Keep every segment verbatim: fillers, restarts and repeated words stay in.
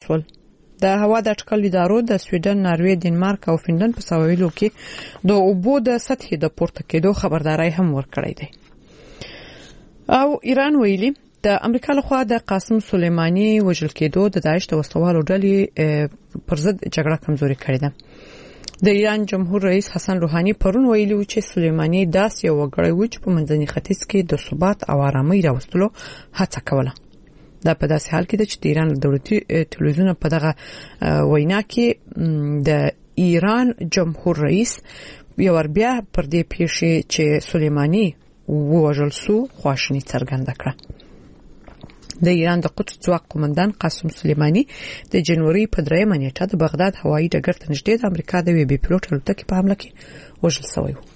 شول. د هوا د اټکل ادارو د سویډن، ناروې، ډنمارک او فنلند په ساحلو کې د اوبو د سطحې د پورته کېدو خبرداري هم ورکړې ده. او ایران ویلي د امریکا لخوا د قاسم سلیمانی وژل کېدو د داعش د وسوالو ډلې پر ضد جګړه کمزوري کړې ده. د ایران جمهور رئیس حسن روحاني پرون ویلي و چې سلیمانی داس یو وګړی و چې په منځني ختیځ کې د ثبات او آرامۍ راوستلو هڅه کوله. دا په داسې حال کې ده چې د ایران دولتي ټلویزیون په دغه وینا کې د ایران جمهور رئیس یو ور بیا پر دې پیښې چې سلیمانی ووژل سو خواشنی څرګنده کړه. د ایران د قدس ځواک قومندان قاسم سلیمانی د جنوري په دریمه نیټه د بغداد هوایي ډګر ته نږدې د امریکا د وی بي پیلوټ الوتکې په حمله کې وژل شوی و.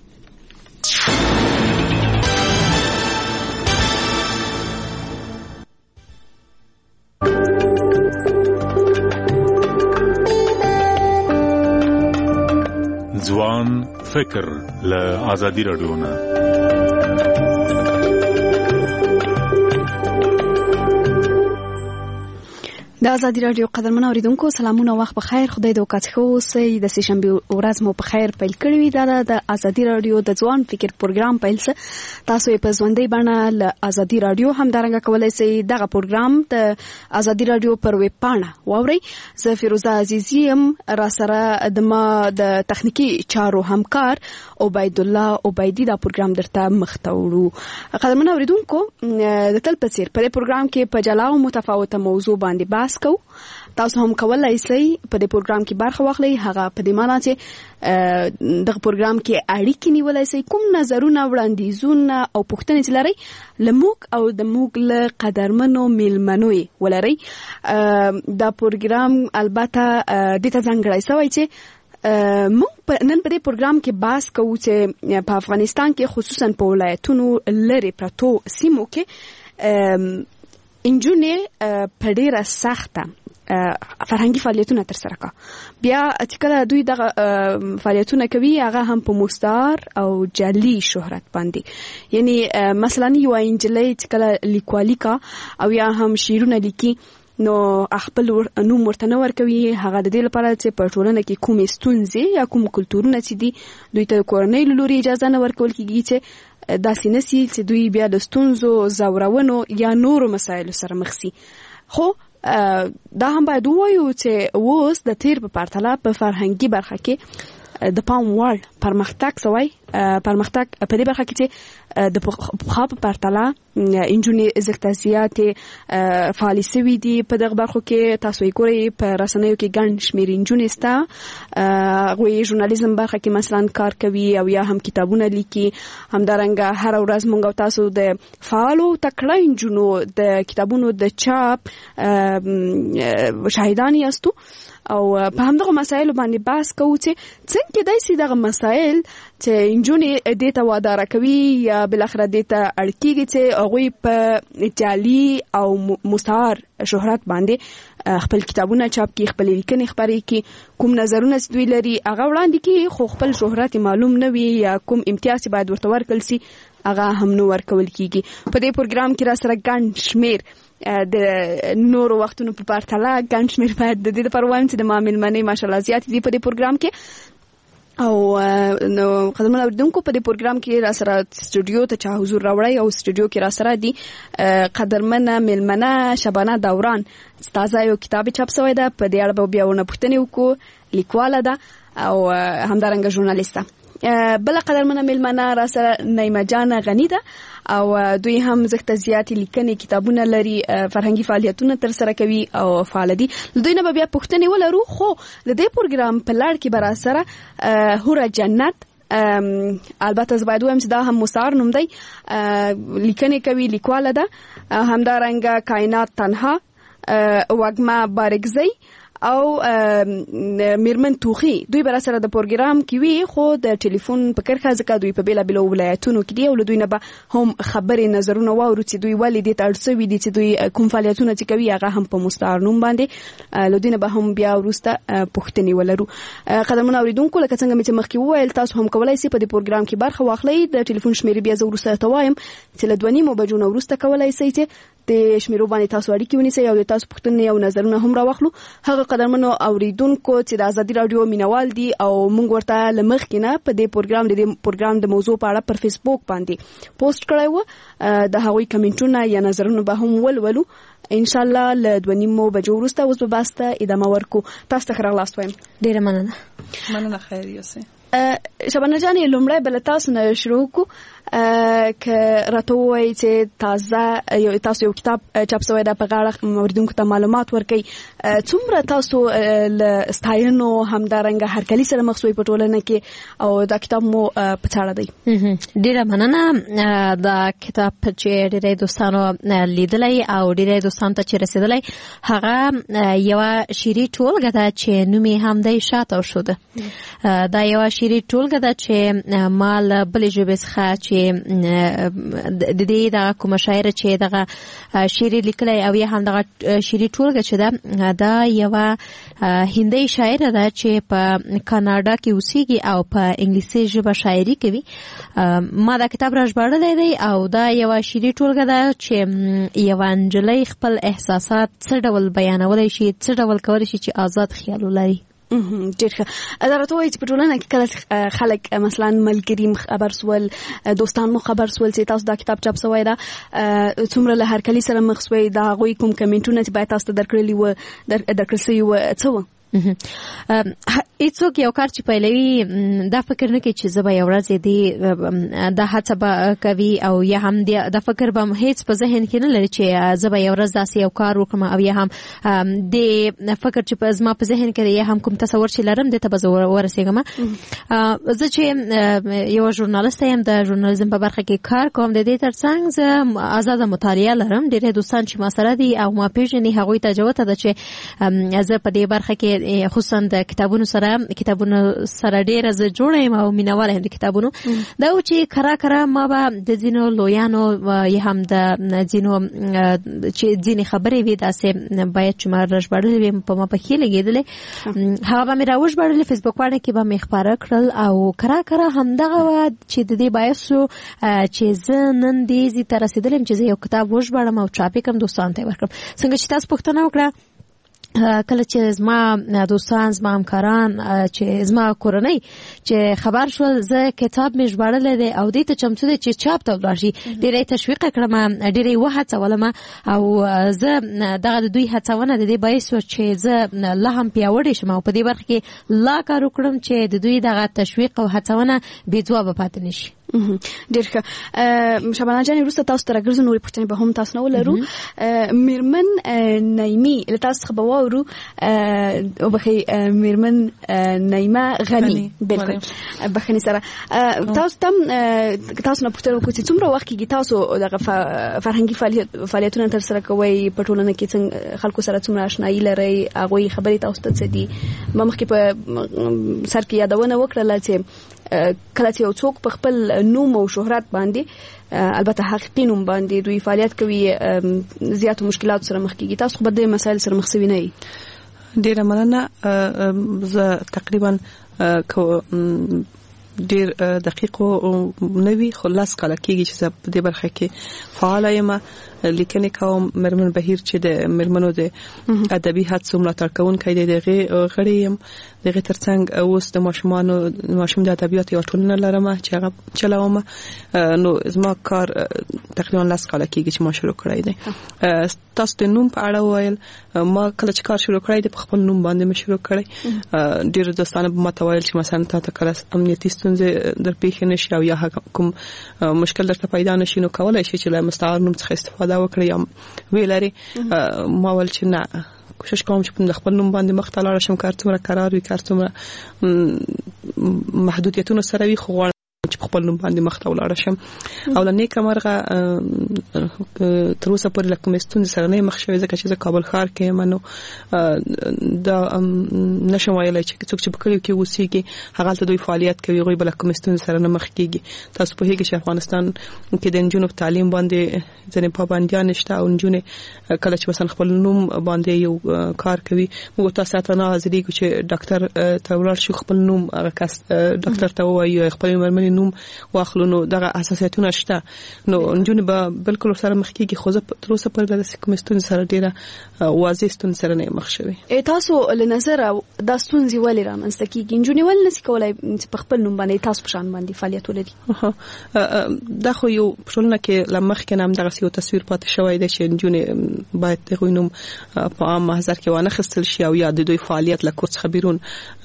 ځوان فکر له آزادي رادیو نه د آزادي رادیو قدرمن اوریدونکو سلامونه، وخت بخیر، خدای دې وکړي خو اوسئ. د سهشنبه ورځ مو په خیر پیل کړی وي. دا د آزادي رادیو د ځوان فکر پروګرام پیل څه تاسو یې په ژوندۍ بڼه له آزادي رادیو هم دارنګه کولای شئ دغه پروګرام د آزادي رادیو پر ویب پاڼه واورئ. زه فیروزه عزیزی هم را سره د ما د تخنیکی چارو همکار عبید الله عبیدی دا پروګرام درته مخته وړو. قدرمن اوریدونکو د تل په څیر په پروګرام کې په جلا او متفاوته موضوع باندې بحث کو. تاسو هم کولای شئ په دې پروګرام کې برخه واخلئ. هغه په دې معنی چې دغه پروګرام کې اړیکې نیولای شئ، کوم نظرونه، وړاندیزونه او پوښتنې چې لرئ لموږ او د موږ له قدرمنو میلمنو ولرئ. دا پروګرام البته د ته ځانګړی شوی چې موږ نن په دې پروګرام کې بحث کوو چې په افغانستان کې خصوصا په ولایتونو لري پرتو سیمو کې انجونې په ډیره سخته فرهنګي فعالیتونه ترسره کا. بیا چې کله دوی دغه فعالیتونه کوي هغه هم په مستعار او جعلي شهرت باندې، یعنی مثلا یو انجلۍ چې کله لیکوالي کا او یا هم شعرونه لیکي نو خپل نوم ورته نه ورکوي. هغه د دې لپاره چې په ټولنه کې کومې ستونزې یا کوم کلتورونه چې دي دوی ته کورنۍ له لوري اجازه نه ورکول کیږي چې داسې نسی چې دوی بیا د ستونزو، زورونو یا نورو مسایلو سره مخ شي. خو دا هم باید ووایو چې اوس د تیر په پرتله په فرهنګي برخه کې د پام وړ پرمختګ شوی. پرمختګ په دې برخه کې چې د پخوا په پرتله انجونې زیاته زیاتې فعالې شوي دي. په دغه برخو کې تاسو یې ګورئ په رسنیو کې ګڼ شمېر انجونې شته. هغوی ژورنالیزم برخه کې مثلا کار کوي او یا هم کتابونه لیکي. همدارنګه هره ورځ موږ او تاسو د فعالو تکړه انجونو د کتابونو د چاپ شاهدان یاستو او په همدغه مسایلو باندې بحث کوو چې څنګه کېدای شي دغه مسایل چې انجونې دې ته واداره کوي یا بالاخره دې ته اړ کېږي چې هغوی په جعلي او مستعار شهرت باندې خپل کتابونه چاپ کړي، خپل لیکنې خپرې کړي، کوم نظرونه چې دوی لري هغه وړاندې کړي، خو خپل شهرت معلوم نه وي یا کوم امتیاز چې باید ورته ورکړل شي هغه هم نه ورکول کېږي. په دې پروګرام کې را سره ګڼ شمېر د نورو وختونو په پرتله ګڼ شمېر باید د دې لپاره وایم چې د ما میلمنې ماشاءالله زیاتې دي په دې پروګرام کې. او نو قدرمن اوریدونکو په دې پروګرام کې را سره سټوډیو ته چا حضور راوړی او سټوډیو کې را سره دي قدرمنه میلمنه شبانه دوران. تازه یو کتاب چاپ شوی ده، په دې اړه به بیا ونه پوښتنې وکړو. لیکواله ده او همدارنګه ژورنالیسته. بل قدرمنه میلمنه را سره نیمه جان غنی ده او دوی هم زغته زیاتې لیکنې کتابونه لري، فرهنګي فعالیتونه تر سره کوي او فعال دي. دوی نه بیا پوښتنې ولرو. خو د دې پروګرام په لړ کې به را سره هوره جنت البته زه باید وایم چې دا هم مستعار نوم دی، لیکنې کوي، لیکواله ده. همدارنګه کائنات تنها، وږمه بارګزی او میرمن توخی دوی بر سره د پروګرام کې وی، خو د ټلیفون په کرخه ځکه دوی په بیلا بیلا ولایتونو کې دی او دوی نه به هم خبرې نظرونه واورو چې دوی ولې دې تړسوي دي چې دوی کوم فعالیتونه چې کوي هغه هم په مستعار نوم باندې لودینه به هم بیا وروسته پوښتنې ولرو. قدرمن اوریدونکو لکه څنګه مې چې مخکې وویل تاسو هم کولای شئ په دې پروګرام کې برخه واخلئ. د ټلیفون شمیرې بیا زه وروسته ته وایم چې له دوه نیمو بجو نه وروسته کولای شئ چې د شمیرو باندې تاسو اړیکې ونیسئ او تاسو پوښتنې او نظرونه هم راوخلو. هغه قدرمنو اوریدونکو چې د آزادي رادیو مینوال دي او موږ ورته لمخ کینه په دې پروګرام د پروګرام د موضوع په اړه پر فیسبوک باندې پوسټ کړی و، د هغوی کمنټونه یا نظرونه به هم ولولو ان شاء الله. له دوه نیمو بجو وروسته اوس به بحث ته ادامه ورکو. تاسو ته ښه راغلاست وایم. ډیره مننه. مننه. خیر یوسه. شبانه جانې لومړی بل تاسو نه شروع کو که راته وایي چې تازه یو تاسو یو کتاب چاپ شوی دا په غاړه اوریدونکو ته معلومات ورکړي، څومره تاسو له ستاینو همدارنګه هرکلي سره مخ شوي په ټولنه کې او دا کتاب مو په چاړه دی؟ ډیره مننه. دا کتاب چې ډیری دوستانو لیدلی او ډیری دوستانو ته چې رسیدلی هغه یو شعري ټولګه ده چې نوم یې هم دی شاته شوده. دا یو شعري ټولګه ده چې ما له بلې ژبې څخه چې د دې د کومه شاعر چې دغه شعر لیکلی او یا هم دغه شعري ټولګه چې ده دا یو هندي شاعر ده چې په کاناډا کې اوسېږي او په انګلیسي ژبه شاعري کوي. ما دا کتاب راژباړلی دی او دا یو شعري ټولګه ده چې یو نجلۍ خپل احساسات څه ډول بیانولی شي، څه ډول کولی شي چې آزاد خیال ولري. ډېر ښه. دا راته وایي چې په ټولنه کې کله خلک مثلا ملګري خبر سول، دوستان مو خبر سول چې تاسو دا کتاب چاپ شوی ده، څومره له هرکلي سره مخ سوی، د هغوی کوم کمنټونه چې باید تاسو ته درکړلي وه درکړل سوي وه څه وه؟ هیڅوک یو کار چې پیلوي دا فکر نه کوي چې زه به یو ورځ دې دا هڅه به کوي او یا هم دا فکر به هیڅ په ذهن کې نه لري چې زه به یو ورځ داسې یو کار وکړم او یا هم د فکر چې په زما په ذهن کې یا هم کوم تصور چې لرم دې ته به زه ورسېږم. زه چې یو ژورنالیست یم، د ژورنالیزم په برخه کې کار کوم، د دې ترڅنګ زه آزاده مطالعه لرم. ډېری دوستان چې ما سره دي او ما پېژني هغوی ته جوته ده چې زه په دې برخه کې خصوصا د کتابونو سره کتابونو سره ډېره زه جوړه یم او مینهواله یم د کتابونو. دا و چې کرا کرا ما به د ځینو لویانو یا هم د ځینو چې ځینې خبرې وي داسې باید چې ما راژباړلې وي په ما پکې لګېدلې، هغه به مې راوژباړلې فیسبوک باندې کې به مې خپاره کړل او کرا کرا همدغه وه چې د دې باعث شو چې زه نن دې ځای ته رسېدلم چې زه یو کتاب وژباړم او چاپ یې کړم دوستانو ته یې ورکړم. څنګه چې تاسو پوښتنه وکړه کله چې زما دوستان زما همکاران چې زما کورنۍ چې خبر شول زه کتاب مې ژباړلی دی او دې ته چمتو دی چې چاپ ته ولاړ شي، ډېره یې تشویق کړم، ډېره یې وهڅولم او زه دغه د دوی هڅونه د دې باعث وه چې زه لا هم پیاوړې شم او په دې برخه کې لا کار وکړم چې د دوی دغه تشویق او هڅونه بې ځوابه پاتې نه شي. ډېر ښه. شبانه جانې وروسته تاسو ته راګرځو، نورې پوښتنې به هم تاسو نه ولرو. میرمن نعیمي له تاسو څخه به واورو. وبخښئ، میرمن نعیمه غني، بلکل بخښنې سره. تاسو ته تاسو نه پوښتنه وکړو چې څومره وخت کېږي تاسو دغه فرهنګي فعالیتونه ترسره کوئ په ټولنه کې، څنګه خلکو سره څومره اشنایي لرئ، هغوی خبرې تاسو ته څه دي؟ ما مخکې په سر کې یادونه وکړله چې کله چې یو څوک په خپل نوم او شهرت باندې البته حقیقي نوم باندې دوی فعالیت کوي زیاتو مشکلاتو سره مخ کېږي. تاسو خو به د مسایل سره مخ شوي نه یئ؟ ډېره مننه. زه تقریبا ډېر دقیق نه وي خو لس کاله کېږي چې زه په دې برخه کې فعاله یم. لیکنې کوم. میرمن بهیر چې د میرمنو د ادبي هڅو ملاتړ کوونکی دی، دغه غړی یم. دغه ترڅنګ اوس د ماشومانو ماشوم د ادبیات یو ټولنه لرم چې هغه چلاوم. نو زما کار تقریبا لس کاله کېږي چې ما شروع کړی دی. تاسو د نوم په اړه وویل، ما کله چې کار شروع کړی دی په خپل نوم باندې مې شروع کړی. ډېر دوستانه به ماته ویل چې مثلا تا ته کله امنیتي ستونزې در پیښې نشي او یا کوم مشکل درته پیدا نشي نو کولی شي چې له مستعار نوم څخه استفاده وکړي یا ویلري. ما ول چې نه، کوشش کوم چې په خپل نوم باندې مخ ته لاړ شم، کار څومره قرار وي، کار څومره محدودیتونه سره وي، خو غواړم چې په خپل نوم باندې مخ ته ولاړ شم. او له نیکه مرغه تر اوسه پورې له کومې ستونزې سره نه مخ شوې، ځکه چې زه کابل ښار کې یم. نو دا نشم ویلی چې څوک چې په کلیو کې اوسېږي هغلته دوی فعالیت کوي، هغوی به له کومې ستونزې سره نه مخ کېږي. تاسو پوهېږئ چې افغانستان کې د نجونو په تعلیم باندې ځینې پابندیان شته او نجونې کله چې مثلا خپل نوم باندې یو کار کوي، موږ تاسو ته نه حاضرېږو چې ډاکټر ته ولاړ شو، خپل نوم هغه کس ډاکټر ته ووایو، خپل مېرمنې نوم واخلو نو دغه اساسیتونه شته نو نجونې به بالکل سره مخ کېږي خو زه تر اوسه پورې د کوم ستونزې سره ډیره واضح ستونزې سره نه مخ شوي. تاسو له نظر د ستونزې ولې رامنځته کېږي؟ نجونې ولې نشي کولای چې په خپل نوم باندې تاسو په شان باندې فعالیت ولري؟ دا خو یو پښتون کې لمخ کې نام دغه یو تصویر پاتې شوی دی چې نجونې باید د نوم په عام محضر کې وانه خستل شي او یا د دوی فعالیت له کور څخه بیرون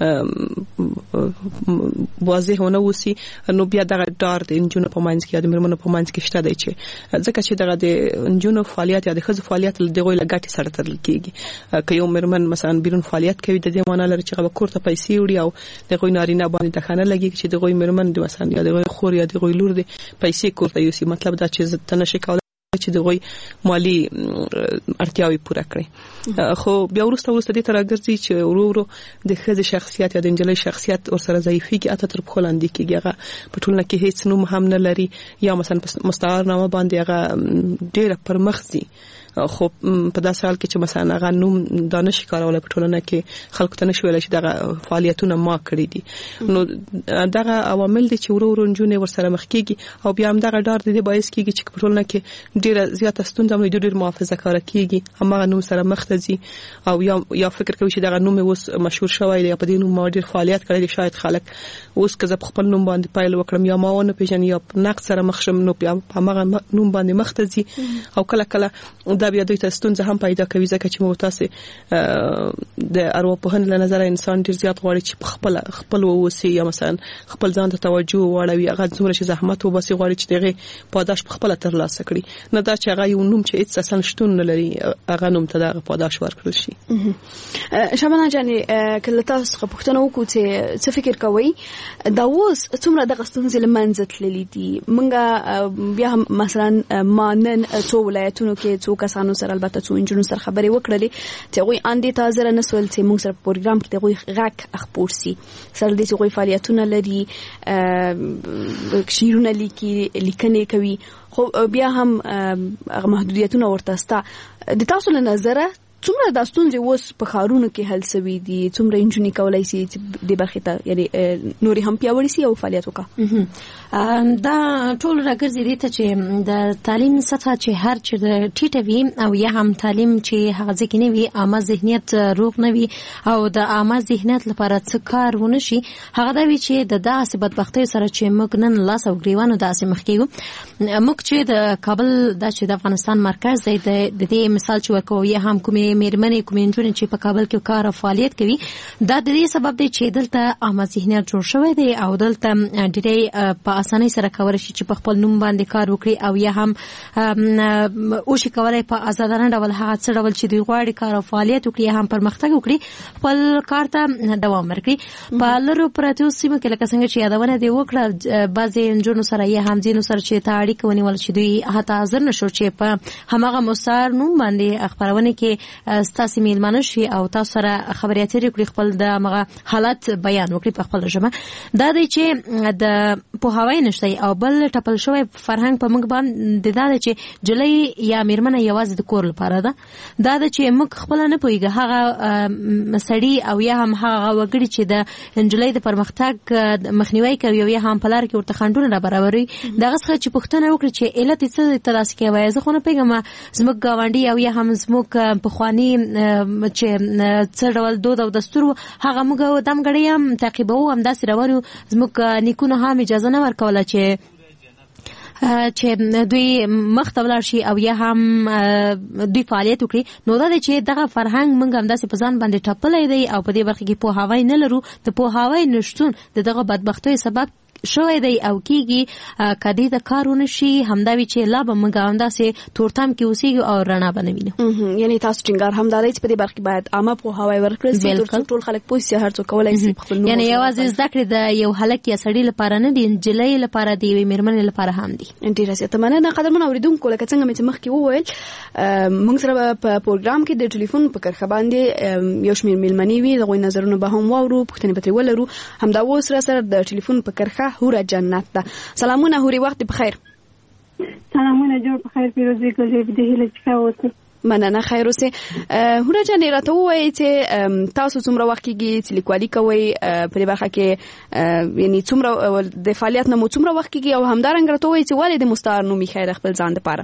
واضح ونه وسی. نو بیا دغه ډار د نجونو په منځ کې یا د مرمنو په منځ کې شته دی چې ځکه چې دغه د نجونو فعالیت یا د ښځو فعالیت له دغه لګټي سره تړل کېږي. که یو مرمن مثلا بیرون فعالیت کوي د دې معنی لري چې هغه کور ته پیسې وړي او دغه نارینه باندې د خانه لګي چې دغه مرمن د مثلا یا دغه خور یا دغه لور د پیسې کور ته یوسي. مطلب دا چې ته نشي کولای چې دغه مالی اړتیاوي پوره کړي. خو بیا ورسته ورسته دې تر راګرځي چې ورو ورو د ښځې شخصیت یا د انجلۍ شخصیت ورسره ضعیفيږي، اته تر خپل اندي کېږي. هغه په ټولنه کې هیڅ نوم هم نه لري یا مثلا مستعار نامه باندې هغه ډېر پرمخزي. خو په داسې حال کې چې مثلا هغه نوم دانش کارولای په ټولنه کې خلکو ته نشي ویلای چې دغه فعالیتونه ما کړی دي. نو دغه عوامل دي چې ورو ورو نجونې ورسره مخ کېږي او بیا هم دغه ډار د دې باعث کېږي چې په ټولنه کې ډیره زیاته ستونزه مې ډېر محافظه کار کېږي، همغه نوم سره مخ ته ځي او یا یا فکر کوي چې دغه نوم اوس مشهور شوی دی، په دې نوم ما ډېر فعالیت کړی دی، شاید خلک اوس که زه خپل نوم باندې پایل وکړم یا ما ونه پیژني یا نقد سره مخ شم نو بیا همغه نوم باندې مخ ته ځي او کله کله دا بیا دوی ته ستونزه هم پیدا کوي ځکه چې مو تاسو د ارواپوهنې له نظر انسان ډیر زیات غواړي چې خپل خپل ووسی یا مثلا خپل ځان ته توجه واړوي، هغه څومره چې زحمت وباسي غواړي چې دغه پاداش په خپل ترلاسه کړي، نه دا چې هغه یو نوم چې هیڅ اساسا شتون نه لري هغه نوم ته دغه پاداش ورکړل شي. شبانه جاني کله تاسو پوښتنه وکړو چې څه فکر کوي دا اوس څومره د غستونځ لمنځه تللی دي؟ مونږه بیا مثلا ما نن څو ولایتونو کې څو کسانو سره البته څو انجنونو سره خبرې وکړلې چې غوي اندې تازه نه سول چې موږ سره په پروګرام کې غوي غاک اخبار سي سره دې غوي فعالیتونه لري، شیرونه لیکي لیکنې کوي، خو بیا هم محدودیتونه ورته ستا. د تاسو له نظره څومره د ستونزې اوس په ښارونو کې حل شوي دي؟ څومره انجونې کولی شي چې د برخې ته یعنې نورې هم پیاوړې شي او فعالیت وکړي؟ دا ټول راګرځي دې ته چې د تعلیم سطحه چې هر چې ټیټه وي او یا هم تعلیم چې هغه ځکه نه وي، عامه ذهنیت روغ نه وي او د عامه ذهنیت لپاره څه کار ونه شي، هغه دا وي چې د داسې بدبختۍ سره چې موږ نن لاس او ګریوانو داسې مخ کېږو. موږ چې د کابل دا چې د افغانستان مرکز دی د دې مثال چې ورکوو یا هم کومې میرمنې کومې نجونې چې په کابل کې کار او فعالیت کوي، دا د دې سبب دی چې دلته عامه ذهنیت جوړ شوی دی او دلته ډېری په اسانۍ سره کولی شي چې په خپل نوم باندې کار وکړي او یا هم وشي کولی په ازادانه ډول هغه څه ډول چې دوی غواړي کار او فعالیت وکړي یا هم پرمختګ وکړي خپل کار ته دوام ورکړي. په لرو پرتو سیمو کې لکه څنګه چې یادونه دې وکړه بعضې نجونو سره یا هم ځینو سره چې ته اړیکه ونیول چې دوی حتی حاضر نه شو چې په هماغه مستعار نوم باندې خپرونې کې ستاسې میلمانه شي او تاسو سره خبرې اترې کړي، خپل د هغه حالت بیان وکړي په خپله ژبه. دا دی چې د پوهاوی نشته او بل ټپل شوی فرهنګ په موږ باندې دا دی چې جلۍ یا میرمنه یوازې د کور لپاره ده. دا دی چې موږ خپله نه پوهېږو هغه سړي او یا هم هغه وګړي چې د نجلۍ د پرمختګ مخنیوی کوي او یا هم په لاره کې ورته خنډونه رابرابروي، دغه څخه چې پوښتنه وکړي چې علت یې څه ته داسې کوي. زه خو نه پوهېږم زموږ ګاونډي او یا هم زموږ پخواني چې څه ډول دود او دستور هغه موږ دمګړی هم تعقیبوو، همداسې روان یو. زموږ نیکونو هم اجازه نه ورکوله چې چې دوی مخ ته ولاړ شي او یا هم دوی فعالیت وکړي. نو دا دی چې دغه فرهنګ موږ همداسې په ځان باندې ټپلی دی او په دې برخه کې پوهاوی نه لرو. د پوهاوی نشتون د دغه بدبختیو سبب شوی دی او کېږي که دې ته کار ونه شي همدا وي چې لا به موږ همداسې تورتم کې اوسېږو او رڼا به نه وینو. یعنې تاسو ټینګار همدا دی چې په دې برخه کې باید عامه پوهاوی ورکړل شي تر څو ټول خلک پوه شي هر څوک کولی شي خپل نوم. یعنې یوازې زده کړې د یو هلک یا سړي لپاره نه دي، نجلۍ لپاره د یوې میرمنې لپاره هم دي. ډېره زیاته مننه قدرمنو اورېدونکو. لکه څنګه مې چې مخکې وویل موږ سره په پروګرام کې د ټلیفون په کرښه باندې یو شمېر میلمنې وي، د هغوی نظرونه به هم واورو، پوښتنې به ترې ولرو. همدا اوس را سره د ټلیفون په کرښه هوره جنت ده. سلامونه هوري، وخت بخیر. سلامونه، جوړ بخیر، پیروزي ګلې دې هله چې اوسه. مننه خیر اوسه. هوره جان راته وایي چې تاسو څومره وخت کېږي چې لیکوالي کوئ په دې برخه کې، یعنی څومره د فعالیت نه مو څومره وخت کېږي، او همدارنګه راته وایي چې ولې د مستعار نوم یې خیر خپل ځان لپاره؟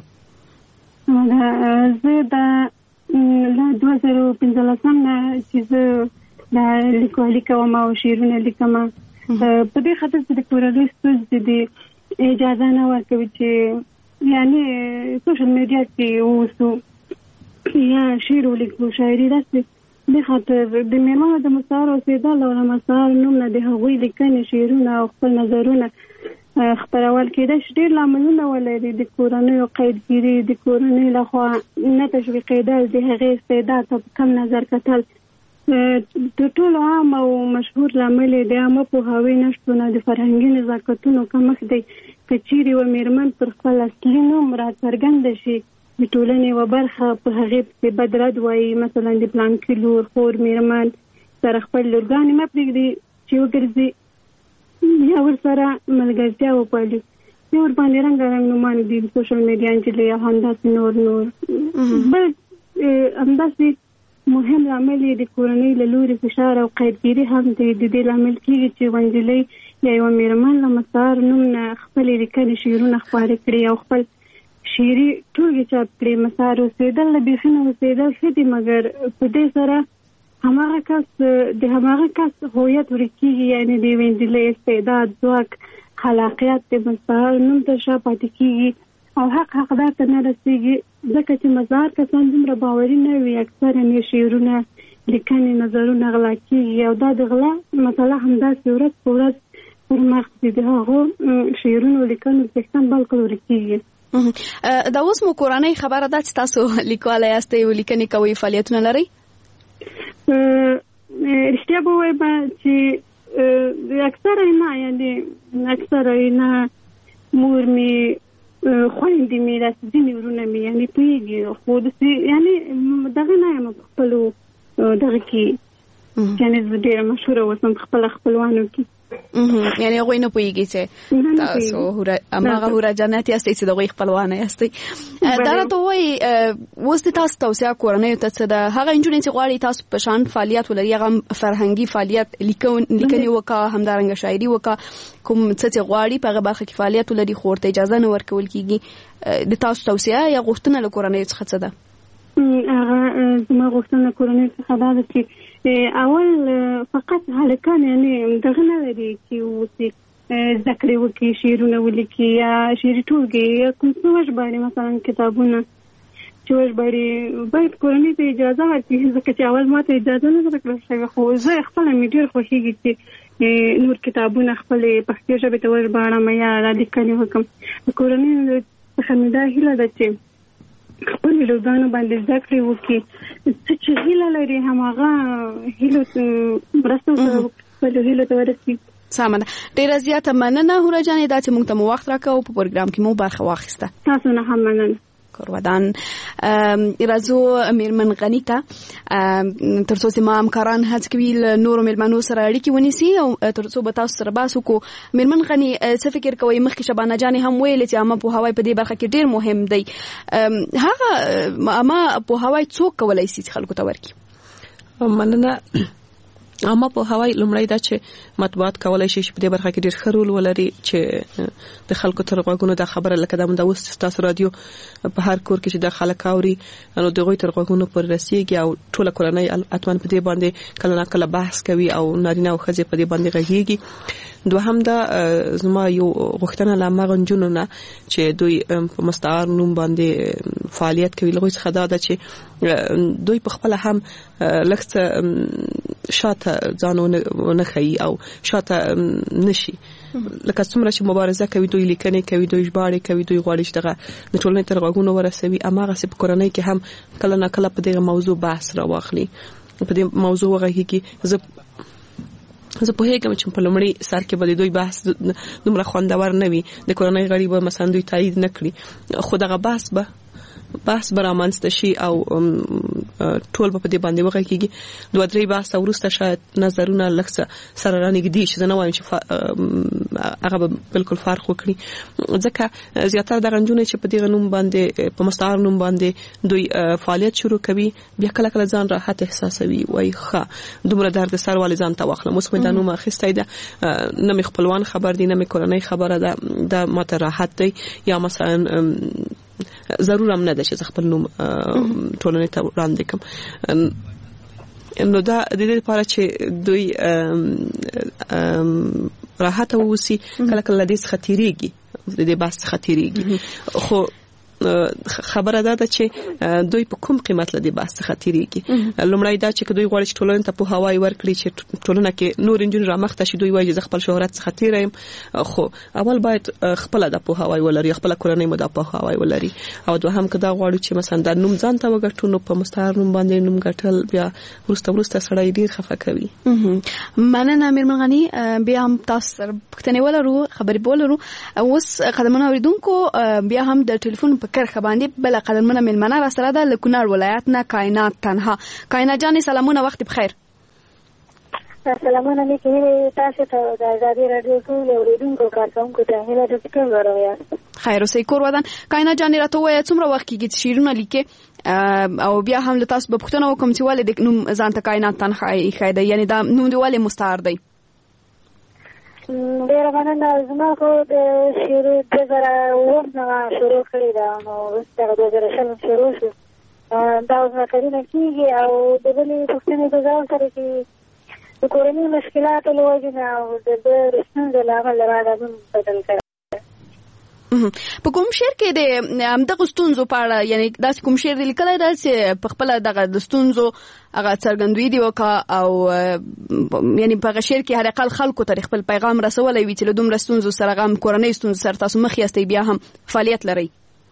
زه د له دوه زره پنځلسم نه چې زه د لیکوالي کوم او شعرونه لیکم، په دې خاطر چې د کورنۍ ستونزې د اجازه نه ورکوي چې یعنی سوشل میډیا کې اوسو یا شعر ولیکو شاعري راسي. د خاطر د میرمنو د مستعار اوسېدل او د مستعار نوم نه د هغوی لیکنې شعرونه او خپل نظرونه خپرول کېدای شي ډېر لاملونه ولري. د کورنیو قیدګیري، د کورنۍ لخوا نه تشویقېدل، د هغې استعداد ته په کم نظر کتل، د ټولو عام او مشهور لامل یې د عامه پوهاوي نشتون، د فرهنګي نزاکتونو کمښت دی. که چیرې یوه میرمن پر خپل اصلي نوم راڅرګنده شي، د ټولنې یوه برخه په هغې پسې بد رد وایي، مثلا د پلانکي لور، خور، میرمن سره خپل لورګانې مه پرېږدي چې وګرځي یا ورسره ملګرتیا وپالي، یا ورباندې رنګارنګ نومان دي د سوشل میډیا نجلۍ او همداسې نور نور. بل همداسې مهم لامل یې د کورنۍ له لورې فشار او قیدګیري هم دی. د دې لامل کېږي چې یوه نجلۍ یا یوه میرمن له مستعار نوم نه خپلې لیکنې شعرونه خپاره کړي او خپل شعري ټولګې چاپ کړي. مستعار اوسېدل له بیخي نه اوسېدل ښه دي، مګر په دې سره هماغه کس د هماغه کس هویت ورک کېږي، یعنې د یوې نجلۍ استعداد، ځواک، خلاقیت د مستعار نوم ته شا پاتې کېږي او حق حقدار ته نه رسېږي، ځکه چې مستعار کسان دومره باوري نه وي. اکثرا یې شعرونه، لیکنې، نظرونه غلا کېږي او دا د غلا مسله همداسې ورځ په ورځ پر مخ ځي. د هغو شعرونو لیکنو څښتن بالکل ورک کېږي. دا اوس مو کورنۍ خبره ده چې تاسو لیکواله یاستئ او لیکنې کوئ، فعالیتونه لرئ؟ رښتیا به ووایم چې اکثره نه، یعنې اکثره نه مور مې، خویندې مې، داسې ځینې ورونه مې یعنې پوهېږي، خو داسې یعنې دغه نه یم په خپلو دغه کې، یعنې زه ډېره مشهوره اوسم په خپله خپلوانو کې. یعنې هغوی نه پوهېږي چې تاسو هماغه هوره جنت یاستئ چې د هغوی خپلوانه یاستئ. دا راته ووایي اوس د تاسو توصیه کورنیو ته څه ده؟ هغه نجونې چې غواړي تاسو په شان فعالیت ولري، هغه فرهنګي فعالیت، لیکنې وکړه، همدارنګه شاعري وکړه، کوم څه چې غواړي په هغه برخه کې فعالیت ولري خو ورته اجازه نه ورکول کېږي، د تاسو توصیه یا غوښتنه له کورنیو څخه څه ده؟ هغه زما غوښتنه کورنیو څخه دا ده چې اول فقط هلکان یعنې دغه نه لري چې اوسې زده کړې وکړي، شعرونه ولیکي یا شعري ټولګې یا کوم څه وژباړي، مثلا کتابونه چې وژباړي، باید کورنۍ ته اجازه ورکړي، ځکه چې اول ما ته اجازه نه ده کړل شوې. خو زه خپله مې ډېر خوښېږي چې نور کتابونه خپلې پښتو ژبې ته وژباړم یا لیکنې وکړم. کورنۍ څخه مې دا هیله ده چې خپل لورګانو باندې زده کړې وکړي، څه چې هیله لري هماغه هیلو مرسته وکړي، خپلو هیلو ته ورسېږي. سمه ده. ډېره زیاته مننه هوره جانې دا چې موږ ته مو وخت راکړ او په پروګرام کې مو برخه واخیسته. تاسو نه هم مننه. کورودان راځو میرمن غنی ته، تر څو چې ما همکاران هڅه کوي له نورو میرمنو سره اړیکې ونیسي او تر څو به تاسو سره بحث وکړو. میرمن غنی څه فکر کوئ؟ مخکې شبانه جانې هم ویلې چې عامه پوهاوی په دې برخه کې ډېر مهم دی. هغه عامه پوهاوی څوک کولی شي چې خلکو ته ورکړي؟ مننه. عامه پوهاوی لومړی دا چې مطبوعات کولای شي په دې برخه کې ډېر ښه رول ولري چې د خلکو تر غوږونو د خبره لکه دا د اوس تاسو رادیو په هر کور کې چې د خلک اوري نو دغه تر غوږونو پر رسیږي او ټول کورنۍ اتمن په دې باندې کله نه کله بحث کوي او نارینه او ښځې په دې باندې غږیږي. دوهم دا زما یو غوښتنه لامغه جنونو نه چې دوی په مستعار نوم باندې فعالیت کوي، لغوي څخه دا ده چې دوی په خپل هم لکه شاته ځانونه خي او شاته نشي، لکه څومره چې مبارزه کوي، دوی لیکنې کوي، دوی ژباړې کوي، دوی غواړي چې دغه د ټولنې تر غوږونو ورسوي. اماغه سپ کورنۍ کې هم کله نه کله په دغه موضوع بحث راوخلي، په دې موضوع وغږیږي. زه زه په هیڅ کې چې په لومړي سر کې به دوی بحث دومره خوندور نه وي، د کورنۍ غړي به مثلا دوی تایید نه کړي، خو دغه بحث به بحث برامنځته شي او ټول په دې باندې وغږیږي دوه درې بحث ورسته شاید نظرونه لکه سره رانګدي چې نه وایم چې هغه بالکل فرق وکړي ځکه زیاتره د غنجونه چې په دې غنوم باندې په مستعار نوم باندې دوی فعالیت شروع کوي بیا کله کله ځان راحت احساسوي وای ښه دومره درد سر والي ځان ته واخلم اوس مې د نوم اخیستای ده نه مې خپلوان خبر دي نه مې کورنۍ خبره ده د ماته راحت دی یا مثلا ضرور هم نه ده چې خپل نوم ټولنې ته وړاندې کوم نو دا د دې لپاره چې دوی راحت اوسي کله کله دې خطرېږي د دې بحث خطرېږي خو خبره ده چې دوی په کوم قیمت لدی بحث خطرېږي لومړی دا چې دوی غواړي ټولنه ته په هوای ورکړي چې ټولنه کې نور انجن را مخته شي دوی وایي ز خپل شهرت څخه تیریم خو اول باید خپل د په هوای ولري خپل کورنۍ مو د په هوای ولري او دوه هم کدا غواړي چې مثلا د نوم ځان ته وګټو نو په مستعار نوم باندې نوم ګټل بیا ورسته ورسته سړی ډیر خفه کوي مننه امیر مرغنی بیا هم تاسو پښتنې ولرو خبرې بولرو اوس قدمونه اوریدونکو بیا هم د ټلیفون په کرخه باندې بل قدمونه ملمنه را سره ده لکونړ ولایت نه کائنات تنها کائنات جان سلامونه وخت بخیر سلامونه لیکي تاسو ته د آزادي رادیو ټول اوریدونکو کارکونکو ته هیله ده چې ورو خیر اوسې کور ودان کائنات جان راته وای څومره وخت کېږي چې شیرونه لیکي او بیا هم له تاسو په پښتنه وکم چې ولې د نوم ځان ته کائنات تنها یې خایده یعنی دا نوم دی ولې مستعار دی ډېر مننه زما خو د شروع د زره وونه شروع کړی دا نو ستاسو د زره شل شروع شو دا اوس کارونه کیږي او د بلې پښتنې په ځای سره کې د کورنۍ مشکلات له وجې نه او د رسنۍ له امله راځم بدل کړ په کوم شعر کې د همدغه ستونزو په اړه یعنی دا کوم شعر لیکلی دی چې په خپل دغه د ستونزو هغه څرګندوي دی وکا او یعنی په شعر کې هر اقل خلکو ته خپل پیغام رسولای وي چې له دومره ستونزو سره غم کورنۍ ستونزو سره تاسو مخ یاستئ بیا هم فعالیت لرئ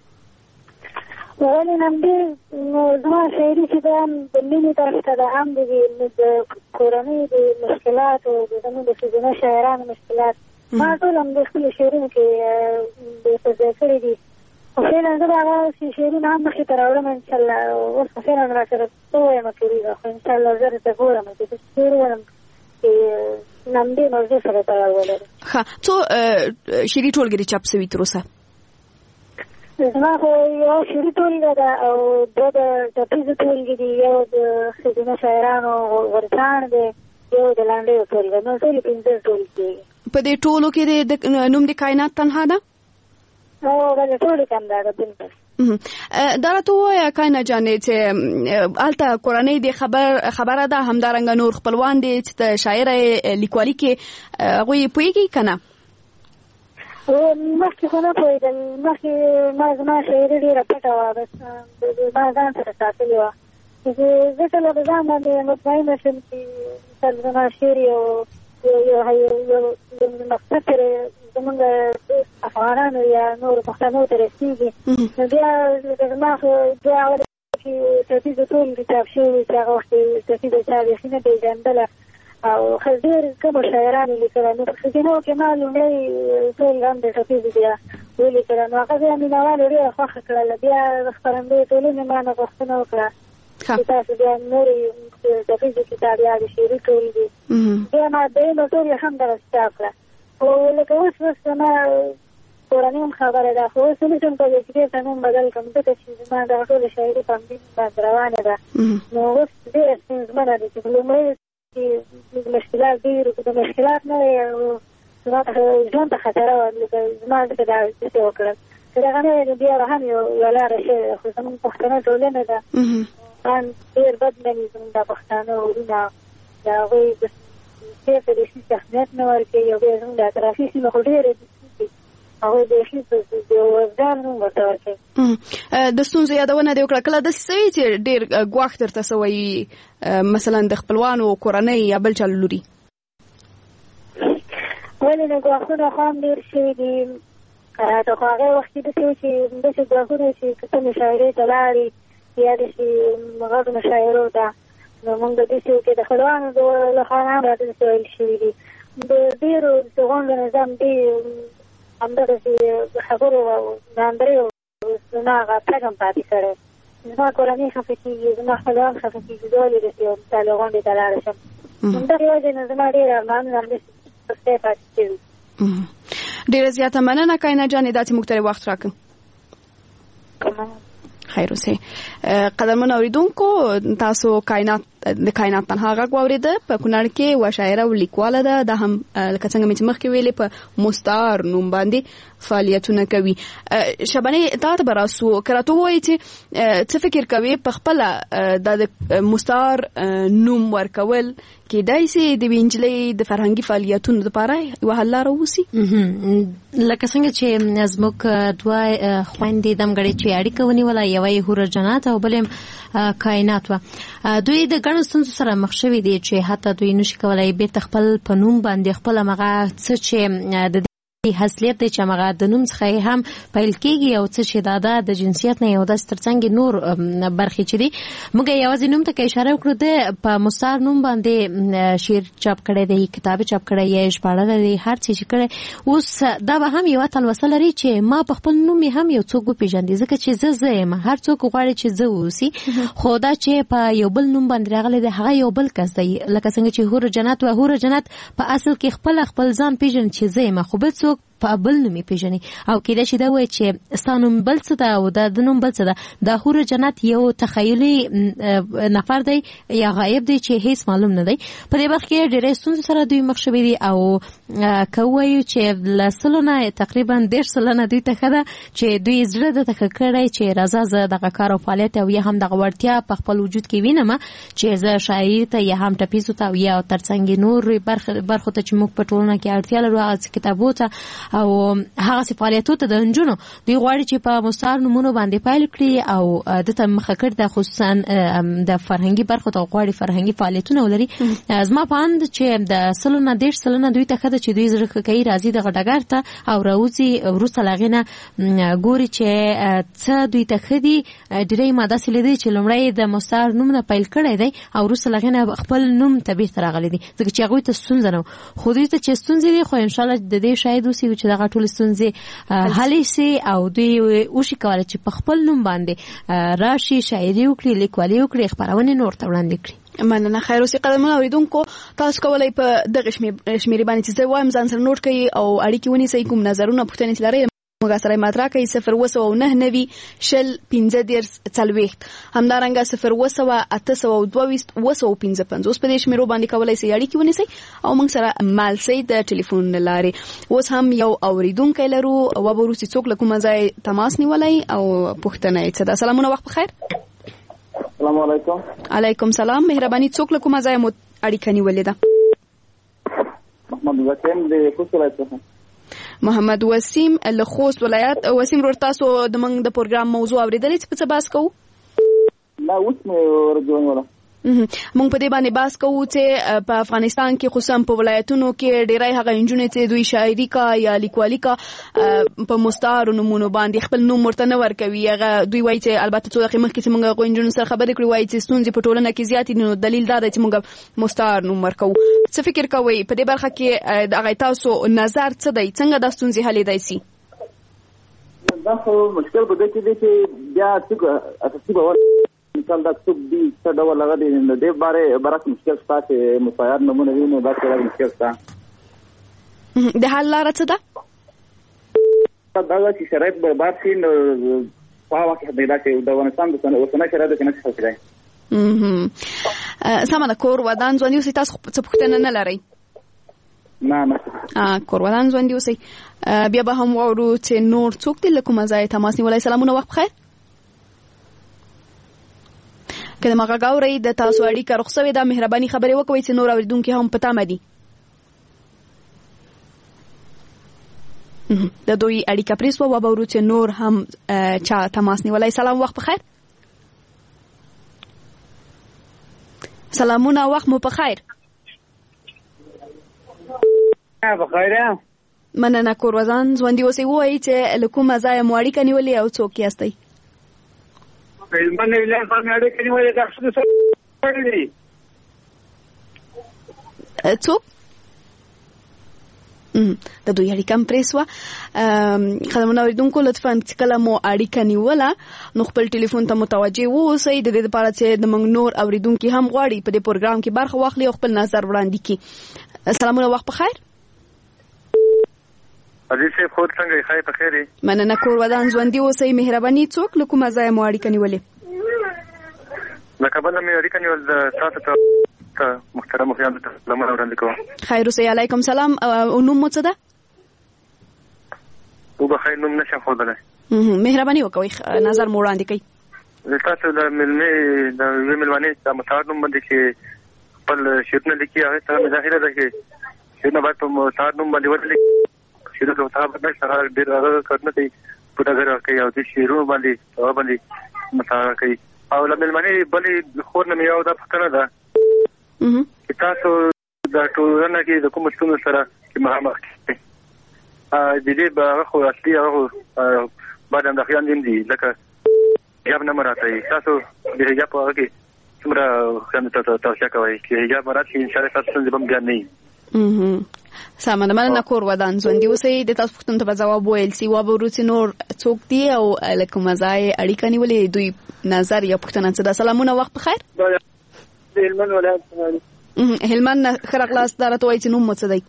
ولې نن دې زما شاعري چې دا د مینې طرف ته د عام دي د کورنۍ د مشکلات او د زموږ د ښځینه شاعرانو مشکلات ما ټول هم د خپل شعرونو کې د څه کړی دي خو فعلا زه د هغه شعرونه هم مخې ته راوړم انشاءالله اوس فعلا را سره څه وایم کېږي خو انشاءالله زه درته ګورم چې شعر وایم چې نمدې موضوع سره تړاو ولري ښه څو شعري ټولګې چاپ شوي تر اوسه زما خو یو شعري ټولګه ده او دوه د ټپیزو ټولګې دي یو د ښځینه شاعرانو غورځان دی یو د لنډیو ټولګه نو ټولې پنځه ټولګې په دې ټولو کې د نوم د کائنات تنها ده او بل ټولې کم ده بالکل دا راته وایه کائنات جانې چې هلته کورنۍ د خبر خبره ده همدارنګه نور خپلوان دي چې شاعره لیکوالي کې هغوی پوهېږي که نه مخکې خو نه پوهېدل مخکې ما زما شاعري ډېره پټه وه بس ما ځان سره ساتلې وه زه کله په ځان باندې مطمئنه شم چې زما شعر یو یو یو مقصد پرې زمونږ افغانانو یا نورو پښتنو ته رسېږي نو بیا زما خو بیا اوله چې ټپیزو ټول کتاب شوي چې هغه وخت ټپیزو چا بیخي نه پېژندله او ډېر کمو شاعرانو لیکله نو په ښځینو کې ما لومړی ټول هم د ټپیزو بیا ولیکله نو هغه بیا مینهوالو ډېره خوښه کړله بیا د خپرندویو ټولنې ما نه غوښتنه وکړه چې تاسو بیا نورې ټپیزو کتاب یا د شعري ټولګې بیا ما دویمه ټولګې هم دغه چاپ کړه خو لکه اوس اوس زما کورنۍ هم خبره ده خو اوس نشم کولی چې بېرته نوم بدل کړم ځکه چې زما دغه ټوله شاعري په همدې باندې روانه ده نو اوس ډېره ستونزمنه ده چې لومړی چې مشکلات ډېر د مشکلات نه دی زما ته ژوند ته خطره وه لکه زما ځکه دا داسې وکړل که دغه نه وی نو بیا به هم یوه لاره شوې ده خو زموږ پښتنه ټولنه ده ان ډېر بد مني زموږ دا پښتانه وروڼه د هغوی چېرته د هېڅ اهمیت نه ورکوي او بیا زموږ د اطرافي سیمه خو ډېرې دي هغوی د هېڅ د وزګار نوم ورته ورکوي د ستونزو یادونه دې وکړه کله داسې څه وي چې ډېر ګواښ درته څه وایي مثلا د خپلوانو کورنۍ یا بل چا له لوري ولې نو ګواښونه خو هم ډېر شوي دي راته خو هغې وخت کې داسې وو چې داسې ګواښونه چې که ته مشاعرې ته لاړې یا داسې غږ مشاعرو ته نو موږ د داسې وو کې د خپلوانو له خوا هم راته داسې ویل شوي دي د ډېرو د غونډو نظام ډېر همدغسې خبرو او ناندریو زما هغه پرګم پاتې کړی زما کورنۍ خفه کېږي زما خپلوان خفه کېږي زه ولې داسې یو مثال غونډې ته لاړه شم همدغې وجې نه زما ډېر ارمانونه همداسې پرځای پاتې شوي. ډېره زیاته مننه کائنات جانې دا چې موږ ته وخت راکړ. خیر اوسئ. قدرمن اوریدونکو تاسو کائنات د کائنات تنها غږ واورېده. په کونړ کې و شاعره او لیکواله ده. دا هم لکه څنګه مې چې مخکې ویلې په مستعار نوم باندې فعالیتونه کوي. شبانې تا ته به راسو که راته ووایي چې څه فکر کوې په خپله دا د مستعار نوم ورکول کېدای سي د یوې نجلۍ د فرهنګي فعالیتونو دپاره یوه حل لاره اوسي؟ لکه څنګه چې زموږ دوه خویندې دمګړې چې اړیکه ونیوله، یوه یې هوره جنات او بل کائنات وه. دوی د ګڼو ستونزو سره مخ شوي دي چې حتی دوی نشي کولی بیرته خپل په نوم باندې خپل همغه څه چې د حاصلیت دی چې هغه د نوم څخه هم پیل کېږي او څه چې دا د جنسیت نه یو داسې ترڅنګ نور برخې چې دي. موږ یوازې نوم ته که اشاره وکړو د په مستعار نوم باندې شعر چاپ کړی دی، کتاب چاپ کړی یا ژباړلی دی، هر څه چې کړی. اوس دا به هم یوه تلوسه لري چې ما په خپل نوم هم یو څوک وپېژندي، ځکه چې زه زه یم. هر څوک غواړي چې زه واوسي، خو دا چې په یو بل نوم باندې راغلی دی هغه یو بل کس دی. لکه څنګه چې هوره جنت و هوره جنت په اصل کې خپل خپل ځان پېژني چې زه یم، خو بل څوک په بل نوم پیژني. او کېدای شي دا وایي چې ستا نوم بل څه ده او د نوم بل څه ده. دا هوره جنت یو تخیلي نفر دی یا غایب دی چې هیڅ معلوم نه دی. په دې برخه کې ډېرې ستونزې سره دوی مخ شوي دي او که ووایو چې له سلو نه تقریبا دېرش سلنه دوی ته ښه ده چې دوی زړه درته ښه کړی چې راځه زه دغه کار او فعالیت او یا هم دغه وړتیا په خپل وجود کې وینم چې زه شاعري ته یا هم ټپیزو ته او یا ترڅنګ نور برخو ته چې موږ په ټولنه کې اړتیا لرو هغه کتابو ته او هغه فعالیتونو ته د نجونو دوی غواړي چې په مستعار نومونو باندې پیل کړي او دته مخه کړي د خصوصا د فرهنګي برخو ته غواړي فرهنګي فعالیتونه ولري. زما په اند چې د سلو نه دېرش سلنه دوی ته ښه ده چې دوی زړه ښه کوي راځي دغه ډګر ته او راوځي وروسته له هغې نه ګوري چې څه دوی ته ښه دي. ډېری ما داسې لیدلي چې لومړی د مستعار نوم نه پیل کړی دی او وروسته له هغې نه خپل نوم ته بېرته راغلی دی ځکه چې هغوی ته ستونزه نه و. خو دوی ته چې ستونزې دي خو انشاءالله د دې شاید اوسي چې دغه ټول ستونزې حل شي او دوی وشي کولی چې په خپل نوم باندې راشي شاعري وکړي، لیکوالي وکړي، خپرونې نور ته وړاندې کړي. مننه. خیر اوسې قدرمن اوریدونکو تاسو کولی په دغه شمیرې باندې چې زه وایم ځان سره نوټ کړئ او اړیکې ونیسئ. کوم نظرونه پوښتنې چې لرئ موږ سره مطرح کړئ. صفر اوه سوه نهه نوي شل پنځه دېرش څلوېښت، همدارنګه صفر اوه سوه اته سوه دوه ویشت اوه سوه پنځه پنځوس په دې شمیرو باندې کولی شئ اړیکې ونیسئ او موږ سره مل شئ د ټلیفون له لارې. اوس هم یو اوریدونکی لرو وبورو چې څوک له کومه ځای تماس نیولی او پوښتنه یې څه ده. سلامونه، وخت بخیر. السلام علیکم. علیکم سلام. مهرباني څوک له کومه ځای مو اړیکه نیولې ده؟ محمد وسیم د خوست ولایت څخه. محمد وسیم له خوست ولایت. وسیم ورور تاسو د موږ د پروګرام موضوع اورېدلې چې په څه بحث کوو؟ نه اوس مې ورجوړوله. موږ په دې باندې بحث کوو چې په افغانستان کې خصوصا په ولایتونو کې ډېری هغه نجونې چې دوی شاعري کا یا لیکوالي کا په مستعارو نومونو باندې خپل نوم ورته نه ورکوي. هغه دوی وایي چې البته څو دقیقې مخکې چې موږ هغو نجونو سره خبرې کړې وایي چې ستونزې په ټولنه کې زیاتې دي، نو دلیل دا دی چې موږ مستعار نوم ورکوو. څه فکر کوئ په دې برخه کې د هغې تاسو نظر څه دی؟ څنګه دا ستونزې حلېدای سي؟ دا خو مشکل په دې کې دی چې بیا څوک اساسي باور مثال دا څوک دی څه ډول هغه دی د دې باره برعکس مشکل شته چې مستعار نومونه وي نو داسې هغه مشکل شته. د حل لاره څه ده؟ دا چې شرایط برباد شي نو په هغه وخت کې دا چې د افغانستان د اوسنۍ شرایطو کې نشي حل کېدای. سمه ده. کور ودان ژوندي اوسئ. تاسو څه پوښتنه نه لرئ؟ نه نه کور ودان ژوندي اوسئ. بیا به هم واورو چې نور څوک دي له کومه ځایه تماس نیولی. سلامونه، وخت بخیر. که د ما غږ اورئ د تاسو اړیکه رخ شوې ده مهرباني خبرې وکوئ چې نور اورېدونکي هم په تمه دي. د دوی اړیکه پرې شوه وبورو چې نور هم چا تماس نیولی. سلام، وخت بخیر. سلامونه، وخت مو په خیر. بخیر. مننه. کور ودان ژوندي اوسئ. ووایئ چې له کومه ځایه مو اړیکه نیولې او څوک یاستئ؟ من ویلان خان اړیکه نیولې ده څه څوک؟ د دوی اړیکه هم پرې سوه. قدرمنو اوریدونکو لطفا چې کله مو اړیکه نیوله نو خپل ټلیفون ته متوجه اوسئ د دې لپاره چې د موږ نور اوریدونکو هم غواړي په دې پروګرام کې برخه واخلي او خپل نظر وړاندې کړي. السلام علیکم، وخت بخیر. عزیز صاحب خود څنګه خیر په خیر؟ مننه، کور ودان ژوندي اوسئ. مهرباني څوک له کومه ځایه مو اړیکه نیولې؟ د کابل مې اړیکه نیول د تاسو ته محترم خیال ته سلام وړاندې کوم. خیر اوسئ. علیکم سلام. او نوم مو څه ده؟ او بخیر نوم نشم خوندلای. مهرباني وکړئ نظر مو وړاندې کړئ. تاسو د ملمه د ملمنې د متعارف نوم باندې کې خپل شیرونه لیکي هغه ته ظاهره ده چې شیرونه باید په متعارف نوم باندې ولې شیرونه په متعارف باندې سره ډیر هغه کارونه کوي پټه غره کوي او د شیرونه باندې هغه باندې متعارف کوي. او لملمنې بلې خور نه یو د پښتنه ده چې تاسو د ټولنه کې د کوم څه سره چې مهمه د دې به خو اصلي هغه بعد هم د خیان دیم دي لکه حجاب نه مراته تاسو د حجاب په هغه کې څومره خیان ته توصیه کوئ چې حجاب مراته ان شاء الله تاسو څنګه به بیا نه سامان مننه کور ودان ژوندي اوسئ. د تاسو پوښتنې ته ځواب ویل سی و به وروسته نور څوک دي او لکه مزای اړیکه نیولې دوی نظر یا پوښتنه څه ده؟ سلامونه، وخت بخیر. د هلمند ولایت هلمند خره خلاص دارته وایي چې نوم مو څه دی؟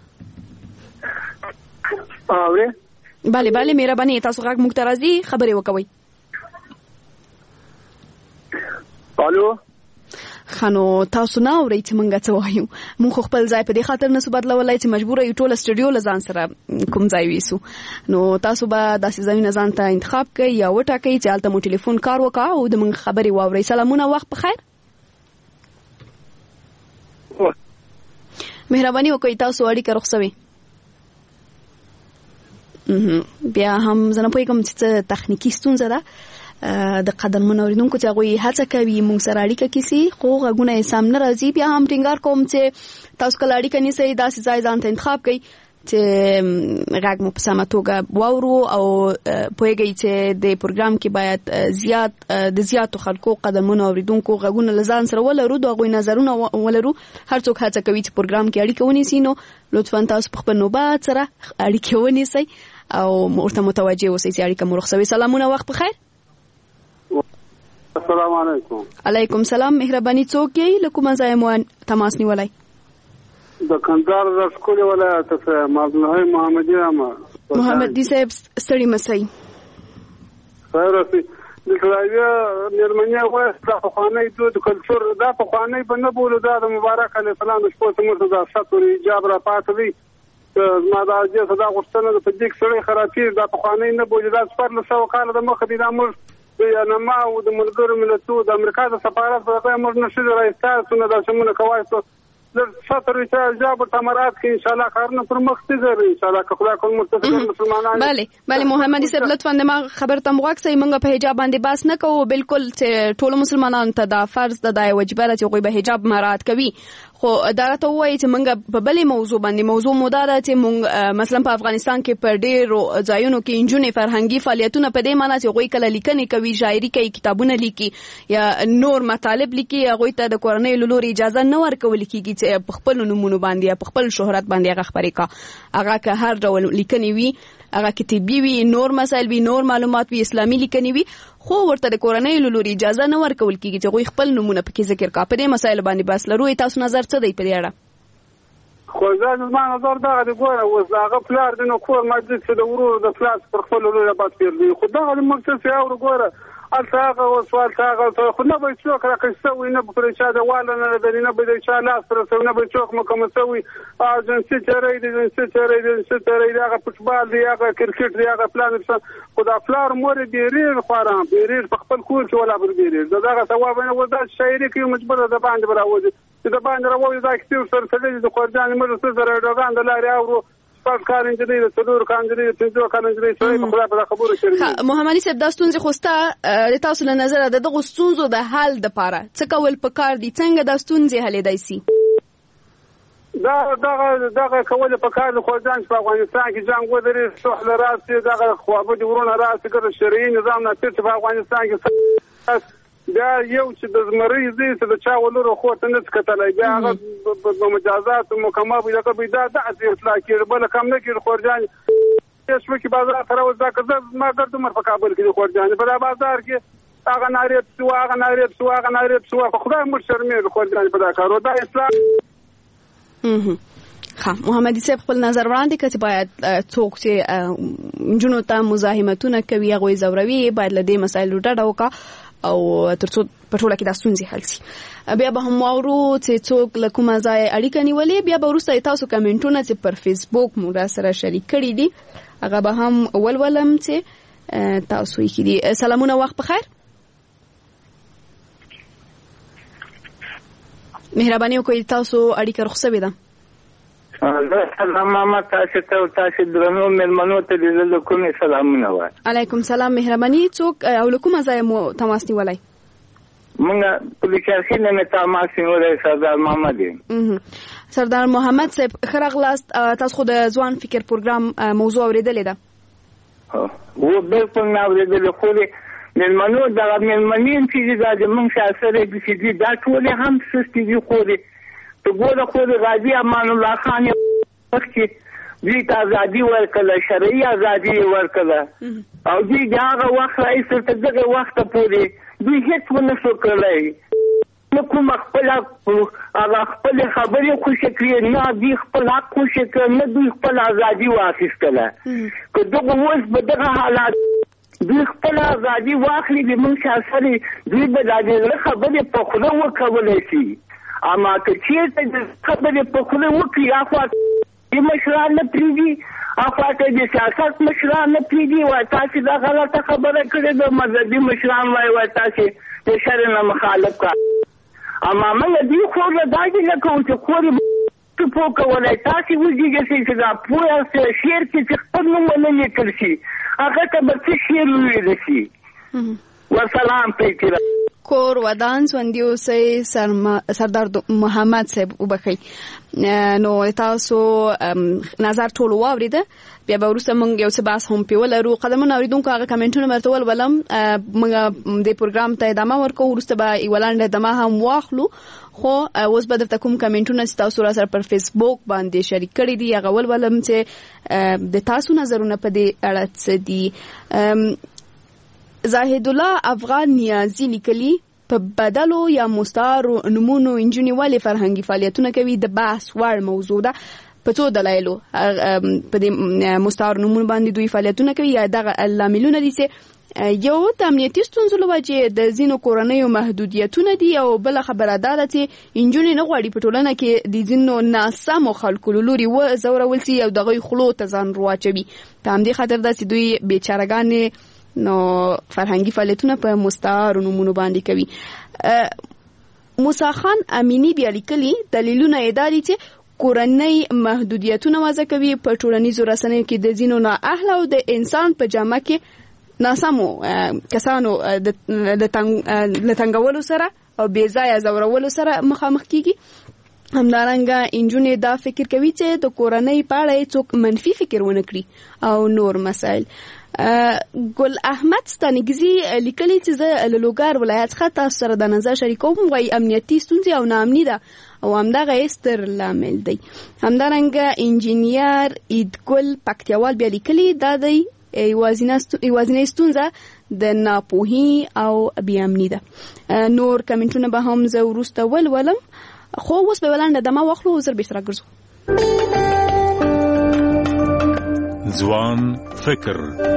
اورې بله بله مهرباني تاسو غږ موږ ته راځي، خبرې وکوئ. الو خانو تاسو نه اورئ چې مونږ څه وایو. مونږ خپل ځای په دې خاطر نه سو بدلولای چې مجبور یو ټول سټوډیو لزان سره کوم ځای ویسو. نو تاسو به داسې ځایونه ځان ته انتخاب کړئ یا وټاکئ چې هلته مو ټلیفون کار وکړه او د مونږ خبرې واورئ. سلامونه، وخت بخیر. مهرباني وکړئ تاسو اړیکه رخصوي. بیا هم زه نه پوهېږم چې تخنیکي ستونزه ده د قدرمنو اوریدونکو چې هغوی هڅه کوي موږ سره اړیکه کیسي خو غږونه یې سم نه راځي. بیا هم ټینګار کوم چې تاسو کله اړیکه نیسئ داسې ځای ځان ته انتخاب کړئ چې غږ مو په سمه توګه واورو او پوهېږئ چې د پروګرام کې باید زیات د زیاتو خلکو قدرمنو اوریدونکو غږونه له ځان سره ولرو، د هغوی نظرونه ولرو. هر څوک هڅه کوي چې پروګرام کې اړیکه ونیسي، نو لطفا تاسو په خپل نوبت سره اړیکه ونیسئ او ورته متوجه اوسئ چې اړیکه مو رخصوي. سلامونه، وخت بخیر. السلام علیکم. علیکم سلام. مهرباني څوک یې له کومه ځایه مو تماس نیولی؟ د کندهار د ښکلي ولایت څخه عبدالحی محمدي یم. محمدي صاحب ستړي مسئ. خیر اوسئ. دلته یوه مېرمنې وایي دا پخوانی دود کلچر دا پخوانی به نه بولو، دا د مبارک علیه السلام د شپو څخه موږ د ستر حجاب را پاتې دی. زما دا اجازه دا غوښتنه ده په دې کې سړی خرابېږي دا پخوانی نه بولي. دا څوارلس سوه کاله د مخه دي. دا موږ د نما او د ملګرو ملتونو د امریکا د سفارت په ځای موږ نه ښځې راایستاسو نه دا شمونه کوای سو ستر حجاب او تمرات کې ان شاء الله کارونه پر مخ ځي ان شاء الله که خدای کوم متفقین مسلمانان. بله بله محمدي صاحب لطفا د ما خبر ته موږ موږ په حجاب باندې باس نه کوو. بالکل چې ټول مسلمانانو ته دا فرض ده، دا واجب ده چې هغوی به حجاب مراعات کوي. خو دا راته وایي چې موږ په بلې موضوع باندې موضوع مو دا ده چې موږ مثلا په افغانستان کې په ډېرو ځایونو کې نجونې فرهنګي فعالیتونه په دې معنی چې هغوی کله لیکنې کوي، شاعري کوي، کتابونه لیکي یا نور مطالب لیکي، هغوی ته د کورنۍ له لورې اجازه نه ورکول کېږي چې په خپلو نومونو باندې یا په خپل شهرت باندې هغه خپرې کړه. هغه که هر ډول لیکنې وي، هغه کتابي وي، نور مسایل وي، نور معلومات وي، اسلامي لیکنې وي، خو ورته د کورنۍ له لورې اجازه نه ورکول کېږي چې هغوی خپل نومونه پکې ذکر کړه. په دې مسایلو باندې بس لرو. تاسو نظر څه دی په دې اړه؟ خو زه زما نظر دغه دی، ګوره اوس د هغه پلار دی نو کور مسجد چې د ورور د پلار پر خپل لورې بد پېرځي، خو دغه موږ څه اورو ګوره هلته هغه اوس هلته هغه خو نه به یې څوک راکش شوی، نه به پرې چا د واله نه لري، نه به د چا لاس رسوي، نه به څوک محکمه شوي. جنسي چهرې دی جنسي چهرې دی جنسي چهرې دی هغه فوټبال دی هغه کرکټ دی هغه پلان دی. خو دا پلار مور یې ډېرېر خواره ډېرېر په خپل کور کې ولا بر ډېرېر د دغه ثواب نه و. دا شاعري کوي مجبور د باندې به راوځي چې د باندې راوځي دا کیسې ورسره تړلې د خورجانې موږ څه سره ډوګان د لارې اورو شپږ کال نجلۍ د څلور کال نجلۍ د پنځه کال نجلۍ سړی په خدای په دا خبرو شرمېږي. محمدي صاحب دا ستونزې خو ستا د تاسو له نظره د دغو ستونزو د حل دپاره څه کول پکار دي؟ څنګه دا ستونزې حلېدای سي؟ دا دغه دغه کول پکار دي. خورجان چې په افغانستان کې جنګ ودرېد سهله راسي دغه خوابدي ورونه راسي ګره شرعي نظام ناصر چې په افغانستان کې بیا یو چې د زمري زی چې د چا ولرو خو ته نه کتلای بیا هغه په مجازات مکمل وي دغه بيدا د اصلاح کې بل کم نه کې خورجان شپه کې بازار سره وځه کزه ما ګرځم مر په کابل کې خورجان په بازار کې هغه ناریب سو هغه ناریب سو هغه ناریب سو خدای مر شرمې خورجان په دا کارو دا اصلاح ها محمد صاحب خپل نظر وړاندې کړي باید څوک چې جنو ته مزاحمتونه کوي هغه زوروي باید له دې مسایلو ډډه وکړي او ترڅو په ټوله کې د ستونزې حل شي. بیا به هم واورو چې څوک له کومه ځای اړیکه نیولې بیا به وروسته تاسو کمنټونه چې پر فیسبوک مو را سره شریک کړي دي هغه به هم ولولم چې تاسو یې کړي. سلامونه وخت بخیر. مهرباني وکړئ تاسو اړیکه رخصوي ده. سلام ماما تاسو ته تاسو درنو مېلمنو ته د کومې سلامونه وای. علیکم سلام مهرباني څوک او له کومه ځای مو تماس نیولای؟ مونږ په لیکاسي نه تماس نیولای سردار محمد. سردار محمد صاحب خرغلاست تاسو خو د ځوان فکر پروګرام موضوع اوریدلې ده؟ و بالکل نه اوریدلې خو مېلمنو دا مېلمنین چې دا د مونږ سره د سیدي دا ټول هم سستي دي خو تو ګوره خو د غازی امان الله خان وخت دوی ته ازادي ورکړه شرعي ازادي ورکړه او دوی هغه وخت رئیس ته دغه وخت پورې دوی هیڅ ونه شو کړی نو کوم خپل هغه خپل خبرې خوشی کړې نه دوی خپل حق خوشی کړ نه دوی خپل ازادي واخیستله که دغه اوس به دغه حالات دوی خپل ازادي واخلي د موږ سره دوی به د خبرې په خوله وکولای شي اما که چیرته د خبرې په خوله وکړي اخوا د مشران نه پرېږدي اخوا ته د سیاست مشران نه پرېږدي وایي تاسې دا غلطه خبره کړې ده مذهبي مشران وایي وایي تاسې د شرع نه مخالف کړه اما موږ دوی خور له داسې نه کوو چې خور یې پوه کولی تاسې وزېږئ چې دا پوه شعر کې چې خپل نوم ونه لیکل شي هغه ته به څه شعر وویلی شي. وسلام پیکره کور ودان ژوندي اوسئ. سردار محمد صاحب وبخئ نو تاسو نظر ټول واورید بیا به وروسته موږ یو څه بحث هم پې ولرو. قدمونه اورېدونکو هغه کمنټونه به درته ولولم موږ دې پروګرام ته ادامه ورکوو وروسته به یوه لنډه ادامه هم واخلو خو اوس به درته کوم کمنټونه چې تاسو را سره پر فیسبوک باندې شریک کړي دي هغه ولولم چې د تاسو نظرونه په دې اړه څه دي. زاهد الله افغان نیازی لیکلی په بدلو یا مستعارو نمونو انجونی والي فرهنګي فعالیتونه کوي د بحث وړ موضوع ده په څو دلایلو په دې مستعارو نمونو باندې دوی فعالیتونه کوي یا دغه لاملونه دي چې یو د امنیتي ستونزو له وجې د ځینو کورنیو محدودیتونه دي او بله خبره دا ده چې انجونې نه غواړي په ټولنه کې د ځینو ناسمو خلکو له لوري وځورول سي او د هغوی خولو ته ځان واچوي په همدې خاطر ده چې دوی بیچارهګانې نو فرهنګي فعالیتونه په مستعارو نومونو باندې کوي. موسی خان امینی بیا لیکلي دلیلونه یې دا دي چې کورنۍ محدودیتونه وضع کوي په ټولنیزو رسنیو کې د ځینو نااهله او د انسان په جامه کې ناسمو کسانو د تنګولو سره او بې ځایه ځورولو سره مخامخ کیږي. همدارنګه انجونې دا فکر کوي چې د کورنۍ په اړه څوک منفي فکر ونه کړي او نور مسایل. ګل احمد ستانګزي لیکلي چې زه له لوګر ولایت څخه تاسو سره د نظر شریکوم وايي امنیتي ستونزې او ناامني ده او همدغه ستر لامل دی. همدارنګه انجینیر ایدګل پکتیوال بیا لیکلي دا دی یوازینۍ ستونزه د ناپوهي او بې امني ده. نور کمنټونه به هم زه وروسته ولولم خو اوس به ولنډه دمه واخلو زر به سره ګرځو. ځوان فکر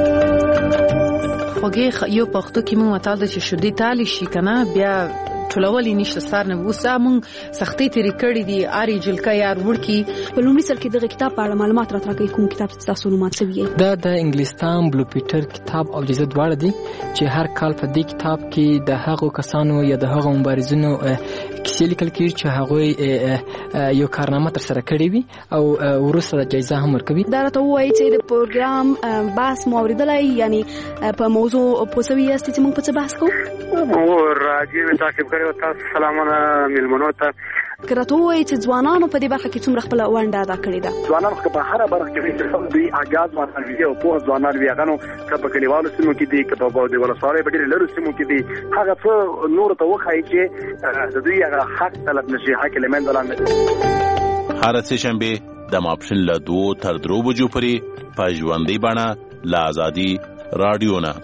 خوږې یو پښتو کې مو متال د چې شودي تالی شي کنه بیا ټولولې نشته سار نه وسه مونږ سختي تیری کړې دي اری جلکا یار ورکی په لومړي سر کې دغه کتاب په اړه معلومات راته راکړي کوم کتاب تاسو معلومات سوي دا د انګلستان بلو پیټر کتاب او جزء دواړه دي چې هر کال په دې کتاب کې د هغو کسانو یا د هغو مبارزینو کیسې لیکل کېږي چې هغه یو کارنامه تر سره کړې وي او ورسره جایزه هم ورکوي. دا راته وایي چې د پروګرام بحث مو اوریدلای یعنی په موضوع په سوي است چې موږ په څه بحث کوو او راځي تاسو کړو. تاسو سلامونه ملمنو ته. کرته وایي چې ځوانانو په دې برخه کې څومره خپل ونډه ادا کړې ده. ځوانانو په هر برخه کې چې دوی اجازه ورکړي او په ځوانان ویغانو په کلیوالو سیمو کې دي که په د ولسوالۍ په ډېر لرو سیمو کې دي هغه څه نور ته وخایي چې د دوی هغه حق طلب نشي حق لمن دلانه. هر سه شنبه د ماپښین له دوه تر درو بجو پورې په ژوندۍ بڼه له ازادي رادیو نه.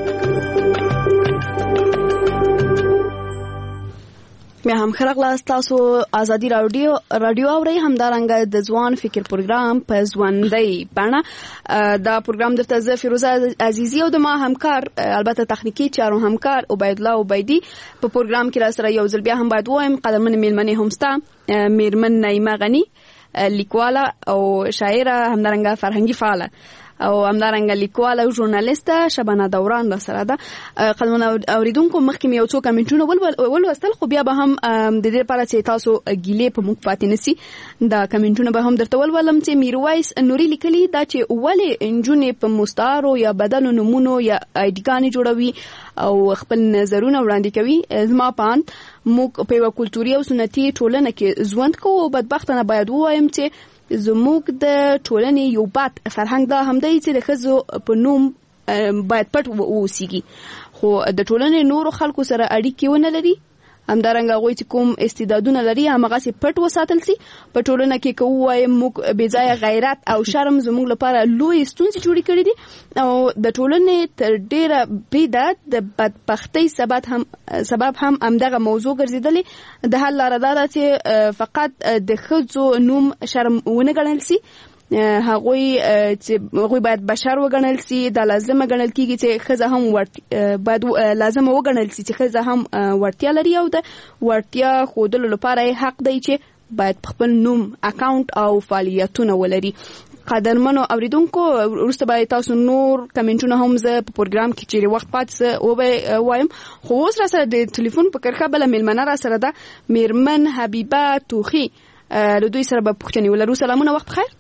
بیا هم خلق تاسو ازادي رادیو رادیو اوري همدارنګه د ځوان فکر پروګرام په ژوندۍ بڼه. دا پروګرام درته زه فیروزه عزیزی او د ما همکار البته تخنیکی چارو همکار عبید الله عبیدی په پروګرام کې را سره یو ځل بیا هم باید وایم قدرمن میلمنې همستا میرمن نعیمه غنی لیکواله او شاعره همدارنګه فرهنګي فعاله او همدارنګه لیکواله او ژورنالیسته شبانه دوران را سره ده. قدمونه اوریدونکو مخکې یو څو کمنټونه ولوستل خو بیا به هم د دې لپاره چې تاسو ګیلې په موږ پاتې نسی دا کمنټونه به هم درته ولولم چې میرویس نوري لیکلي دا چې ولې انجونې په مستعارو یا بدلو نمونو یا ایډګانې جوړوي او خپل نظرونه وړاندې کوي. زما پان موږ په یو کلتوري او سنتي ټولنه کې ژوند کوو. بدبختانه باید وایم چې زموږ د ټولنې یو بد فرهنګ دا هم دی چې د ښځو په نوم باید پټ واوسیږي خو د ټولنې نورو خلکو سره اړیکې ونه لري. همدارنګه هغوی چې کوم استعدادونه لري هماغسې پټ وساتل سي. په ټولنه کې که ووایم موږ بې ځایه غیرت او شرم زموږ لپاره لوی ستونزې جوړې کړي دي او د ټولنې تر ډیره بریده د بدبختۍ سبب هم سبب هم همدغه موضوع ګرځېدلې. د حل لاره دا ده چې فقط د ښځو نوم شرم ونه ګڼل سي. هغوی چې هغوی باید بشر وګڼل سي. دا لازمه ګڼل کیږي چې ښځه هم ورت باید لازمه وګڼل سي چې ښځه هم ورتیا لري او د ورتیا ښودلو لپاره حق دی چې باید خپل نوم اکاونټ او فعالیتونه ولري. قدرمنو اوریدونکو وروسته باید تاسو نور کمنټونه هم زه په پروګرام کې چیرې وخت پاتې سه او به وایم. خو اوس را سره د ټلیفون په کرښه بله میلمنه را سره ده میرمن حبیبه توخي. له دوی سره به پوښتنې ولرو. سلامونه وخت بخیر.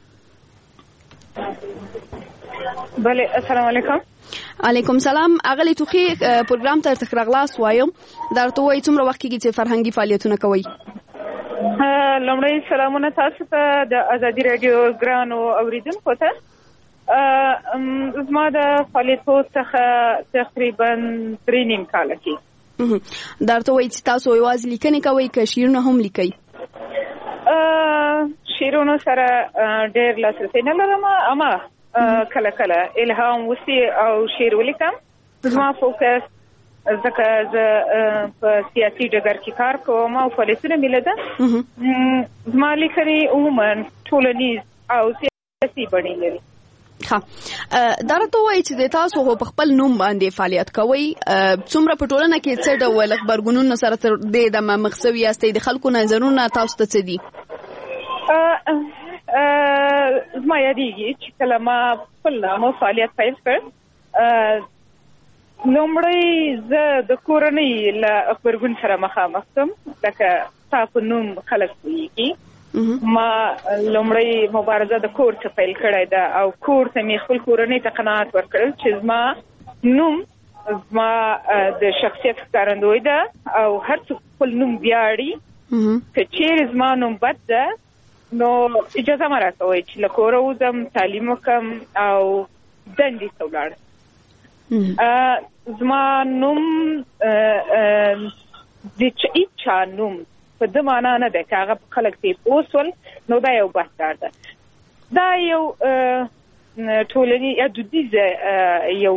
بله السلام علیکم. علیکم سلام. اغلی توخي پروګرام ته تخراغلاس وایم درته وای څومره وخت کېږي چې فرهنګي فعالیتونه کوي؟ لومړی سلامونه تاسو ته د ازادي رادیو ګرانو اوریدونکو ته. زما د فعالیتو څخه تقریبا درې نیم کاله کې. درته وای چې تاسو یوازې لیکنې کوئ که شعرونه هم لیکئ؟ شعرونو سره ډېر لاسرسی نه لرم اما کله کله الهام وسی او شعر ولیکم. زما فوکس ځکه زه په سیاسي ډګر کې کار کوم او فعالیتونه مې لیده. زما لیکنې عموما ټولنیز او سیاسي بڼې لري. ښه دا راته وایي چې د تاسو په خپل نوم باندې فعالیت کوئ څومره په ټولنه کې څه ډول خبرګونونه سره تر دې دمه مخ شوي یاستئ؟ د خلکو نظرونه تاسو ته څه دي؟ زما یادېږي چې کله ما خپل نامه فعالیت پیل کړ لومړی زه د کورنۍ له خبرګون سره مخامخ شوم لکه ستا په نوم خلک پوهېږي. ما لومړی مبارزه د کور څخه پیل کړې ده او کور ته مې خپل کورنۍ ته قناعت ورکړل چې زما نوم زما د شخصیت ښکارندوی ده او هر څوک خپل نوم ویاړي. که چیرې زما نوم بد ده نو اجازه مه راکوئ چې له کوره وځم تعلیم وکړم او دندې ته ولاړم. زما نوم د هیچا نوم په ده معنا نه ده که هغه خلک پرې پوه شول نو دا یو بهتر ده. دا یو ټولني یا دودیزه یو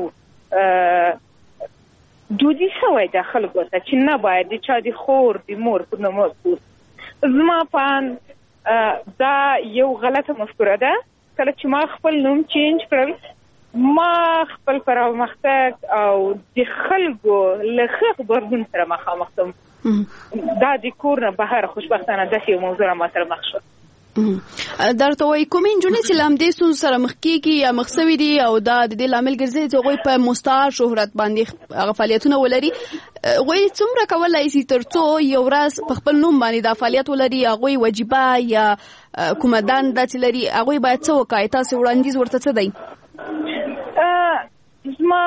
دودي شوی ده خلکو ته چې نه باید د چا د خور د مور په نوم وپوښت. زما په دا یو غلطه مفکوره ده. کله چې ما خپل نوم چینج کړل ما خپل پرمختګ او د خلکو له ښه غبرګون سره مخامخ شوم. دا د کور نه بهر خوشبختانه داسې یو موضوع را ما سره مخ شو. درته وایي کومې نجونې چې له همدې ستونزو سره مخ کېږي یا مخ شوي دي او دا د دې لامل ګرځي چې هغوی په مستعار شهرت باندې هغه فعالیتونه ولري هغوی څومره کولی شي تر څو یو ورځ په خپل نوم باندې دا فعالیت ولري؟ هغوی وجیبه یا کومه دنده چې لري هغوی باید څه وکړي؟ تاسو وړاندیز ورته څه دی؟ زما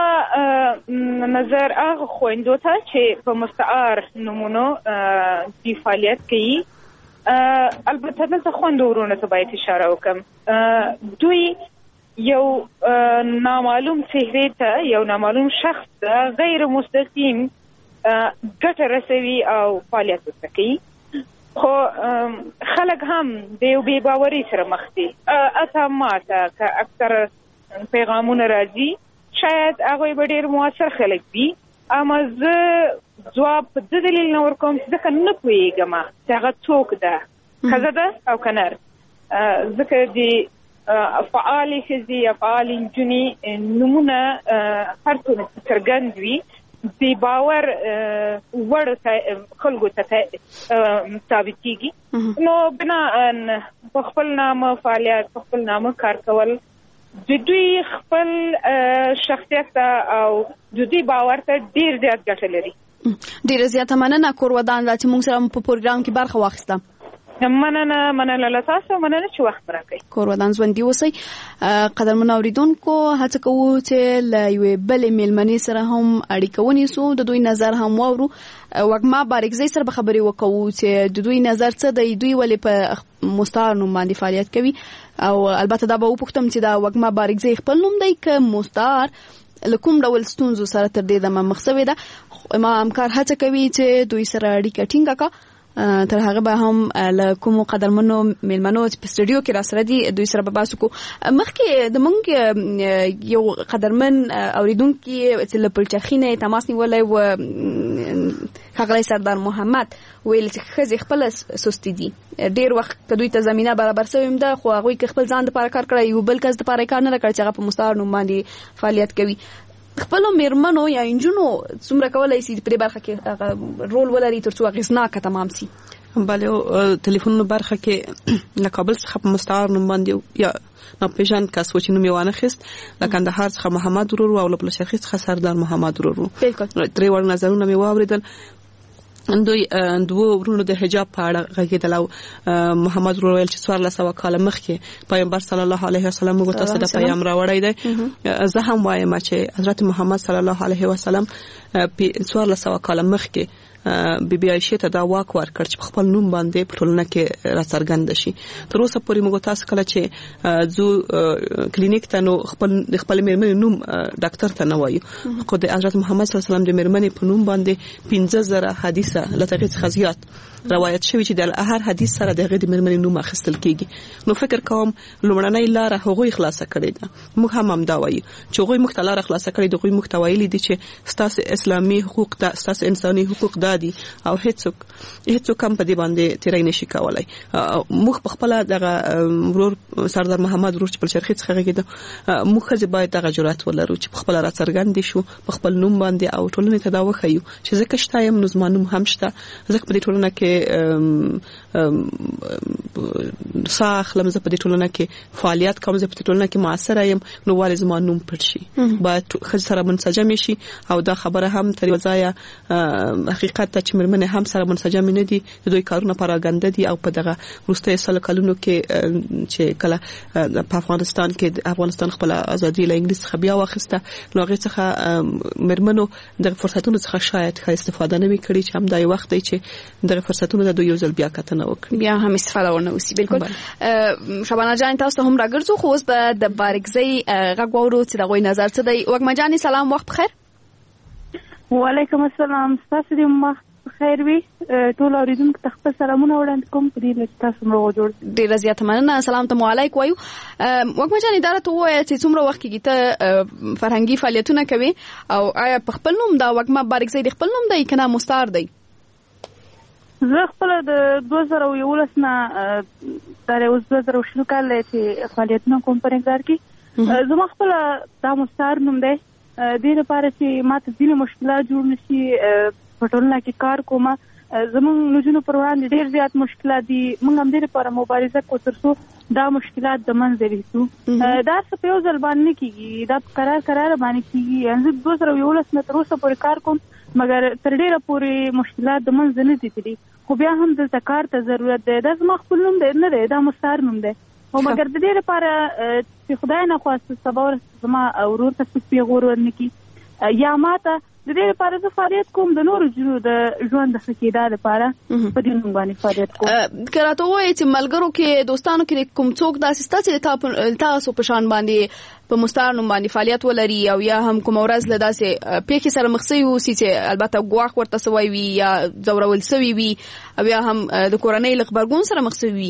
نظر هغه خويندو ته چې په مستعار نمونو دی فعالیت کوي البته دلته خويندو ورونه ته باید اشاره وکم دوی یو نامعلوم څهره ته یو نامعلوم شخص ته غیر مستقیم ګټه رسوي او فعالیت کوي خو خلک هم د یو بې باورۍ سره مخ دي اته ماته که اکثر پیغامونه راځي شاید هغوی به ډېر مؤثر خلک وي اما زه ځواب په دې دلیل نه ورکوم چې ځکه نه پوهېږم چې هغه څوک ده ښځه ده او که نر ځکه د فعالې ښځې یا فعالې نجونې نومونه هر څومره څرګند وي د باور وړ خلکو ته ثابتېږي نو بناء په خپل نامه فعالیت په خپل نامه کار کول د دوی خپل شخصیت او د دوی باور ته ډېر زیات ګټه لري. ډېره زیاته مننه کورودان چې موږ سره په پروګرام کې برخه واخیسته. مننه مننه له تاسو مننه چې وخت راکړئ. کورودان ژوندي اوسئ. قدرمن اوریدونکو هڅه کوو چې له یوې بلې میلمنې سره هم اړیکه ونیسو د دوی نظر هم واورو. وګما بارکزی سره به خبرې وکړو چې د دوی نظر څه دی دوی ولې په مستعار نوم باندې فعالیت کوي او البته دا به وپوښتم چې دا وګما بارکزی خپل نوم دی که مستعار له کوم ډول ستونزو سره تر دې دمه مخ شوی ده. ما همکار هڅه کوي چې دوی سره اړیکه ټینګه کړي تر هغه به هم له کوم قدرمنو میلمنو په سټډیو کې را سره دي دوی سره به باسو کو. مخکې د مونږ یو قدرمن اوریدونکو چې له پلچخینه تماس نیولای و ښاغلی سردار محمد ویل چې ښځې خپل سستی دي ډیر وخت دوی ته زمينه برابر شوی ده خو هغوی که خپل ځان لپاره کار کړی یو بل کس لپاره کار نه کړی چې هغه په مستعار نوم باندې فعالیت کوي. خپل میرمنو یا انجونو څومره کولای شي په دې برخه کې رول ولري ترڅو اغیزناکه تمام شي؟ بله ټلیفون برخه کې له کابل څخه په مستعار نوم باندې یا ناپېژاند کس و چې نوم یې وانه خیست له کندهار څخه محمد ورور او له پلشرخي څخه سردار محمد ورور. درې وړ نظرونه مې واوریدل. دوی دوه ورونو د حجاب په اړه غږېدل او محمد ورور ویل چې څوارلس سوه کاله مخکې پیغمبر صلی الله علیه وسلم موږ ته څه د پیغام راوړی دی. زه هم وایم چې حضرت محمد صلی الله علیه وسلم څوارلس سوه کاله مخکې بی بی عائشه ته دا واک ورکړ چې خپل نوم باندې په ټولنه کې راڅرګند شي. تر اوسه پورې موږ تاسو کله چې زو کلینیک ته نو خپل خپل میرمنې نوم ډاکټر ته نه وایو خو د حضرت محمد صلی الله علیه وسلم د میرمنې په نوم باندې پنځه زره حدیثه لته څخه زیات روایت شوی چې د هر حدیث سره د غږ میرمنې نوم اخیستل کیږي. نو فکر کوم لومړنۍ لار هغه خلاصه کړې ده. موږ هم هم دا وایو چې هغه مختلفه لار خلاصه کړې ده. هغه مختوایلی دي چې ستاسو اسلامي حقوق ته ستاسو انساني حقوق دادي او هیڅوک هیڅوک هم په دې باندې تیرای نشي کولای. موږ په خپل دغه ورور سردار محمد ورور چې په شرخي څخه غږیده موږ خځه باید دغه جرأت ولرو چې په خپل راڅرګند شو په خپل نوم باندې او ټولنې ته دا وخیو چې زکه شتایم نو زمانوم هم شته زکه په دې ټولنه کې ساخلم زه په دې ټولنه کې فعالیت کوم زه په دې ټولنه کې موثر یم نو والي زمانوم پټ شي باید خځه سره منسجم شي او دا خبره هم تر وځای حقیقت ته چې مرمنه هم سره منسجم نه دي دوی کارونه پراګنده دي او په دغه وروستي سل کلونو کې چې کله په افغانستان کې افغانستان خپل ازادي له انګلیس څخه بیا واخیسته نو هغه څخه مرمنو د فرصتونو څخه شاید ښه استفاده نه وکړي چې هم دای وخت دی چې د فرصتونو د یو ځل بیا کتنه وکړي بیا هم استفاده ورنه وسی. بالکل شبانه جان تاسو هم راګرځو خو اوس به د بارکزی غوړو چې د غوي نظر څه دی. وګما جان سلام وخت بخیر. وعلیکم السلام تاسو دې وخت بخیر وي ټول اوریدونکو ته خپل سلامونه وړاندې کوم په دې چې تاسو موږ جوړ ډیر زیات مننه. سلام ته علیکم وایو. وګما جان اداره ته وایي چې څومره وخت کې ته فرهنګي فعالیتونه کوي او آیا په خپل نوم دا وګما بارکزی د خپل نوم دی کنه مستعار دی؟ زه خپل د دوه زره یولس نه تر اوس دوه زره شل کال چې فعالیتونه کوم په انګار کې زما خپل دا مستعار نوم دی د لپاره چې ماته ځینې مشکلات جوړ نشي په ټولنه کې کار کوم. زموږ نجونو پر وړاندې ډېر زیات مشکلات دي موږ هم دې لپاره مبارزه کوو ترڅو دا مشکلات د منځه ویسو. دا څه په یو ځل باندې نه کیږي دا قرار قرار باندې کیږي. زه دوه زره یولس نه تر اوسه پورې کار کوم مګر تر ډیره پورې مشکلات د منځ نه دي تللي خو بیا هم دلته کار ته ضرورت دی. دا زما خپل نوم دی نه دی دا مستعار نوم دی. او مګر د دې لپاره چې خدای نه خواسته سبا زما ورور ته څه پیغور ورنکي یا ماته د دې لپاره زه فعالیت کوم د نورو جنو د ژوند د خکېدا لپاره په دې نوم باندې فعالیت کوم. کراته وایي چې ملګرو کې دوستانو کې کوم څوک داسې ستا چې تاسو په شان باندې په مستعار نوم باندې فعالیت ولري او یا هم کوم ورځ له داسې پیښې سره مخ شوي اوسي چې البته ګواښ ورته سوی وي یا ځورول سوي وي او یا هم د کورنۍ له غبرګون سره مخ شوي وي؟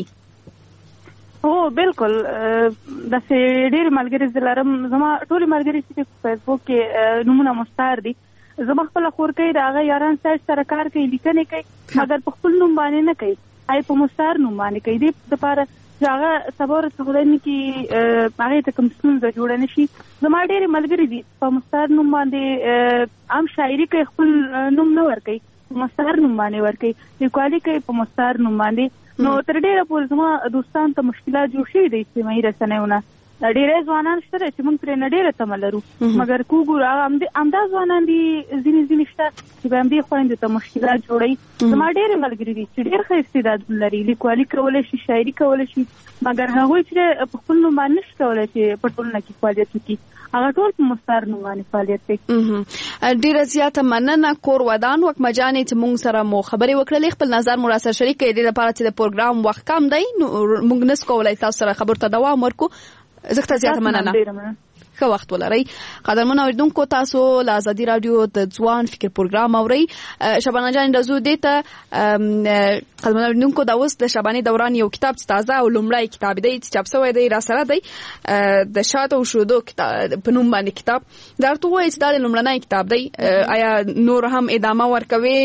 هو بالکل داسې ډېر ملګري زه لرم. زما ټولې ملګري چې په فیسبوک کې نومونه مستعار دي، زما خپله خورکۍ د هغه یاران سایډ سره کار کوي، لیکنې کوي، مګر په خپل نوم باندې نه کوي، هغې په مستعار نوم باندې کوي. دې دپاره چې هغه سبا ورځ خدای نه کړي هغې ته کوم ستونزه جوړه نه شي. زما ډېرې ملګري دي په مستعار نوم باندې هم شاعري کوي، خپل نوم نه ورکوي، په مستعار نوم باندې ورکوي، لیکوالي کوي په مستعار نوم باندې. نو تر ډېره پورې زما دوستان ته مشکلات جوړ شوي دي اجتماعي رسنیونه. ډېری ځوانان شته چې موږ پرې نه ډېره تمه لرو، مګر که وګورو هغه همدا ځوانان دي ځینې ځینې شته چې به همدې خویندو ته مشکلات جوړوي. زما ډېرې ملګري دي چې ډېر ښه استعداد لري، لیکوالي کولی شي، شاعري کولی شي، مګر هغوی چې په خپل نوم باندې نشي کولی چې په ټولنه کې فعالیت وکړي، هغه ټول په مستعار نوم باندې فعالیت کوي. ډېره زیاته مننه کور ودان وکمه جانې چې موږ سره مو خبرې وکړلې، خپل نظر مو راسره شریک کړئ. دې لپاره چې د پروګرام وخت کم دی نو موږ نس کولی تاسو سره خبرو ته دوام ورکو. زه زیاته مننه. ښه وخت ولرئ. قدرمن اوریدونکو، تاسو له ازادي رادیو د ځوان فکر پروګرام اورئ. شبانه جان رازو دې ته قدرمن اوریدونکو دا اوس د شبانه دوران یو کتاب چې تازه او لومړی کتاب دی چې چاپ شوی دی را سره دی د شاتو شودو په نوم باندې کتاب. درته وایي چې دا د لومړنی کتاب دی. آیا نور هم ادامه ورکوي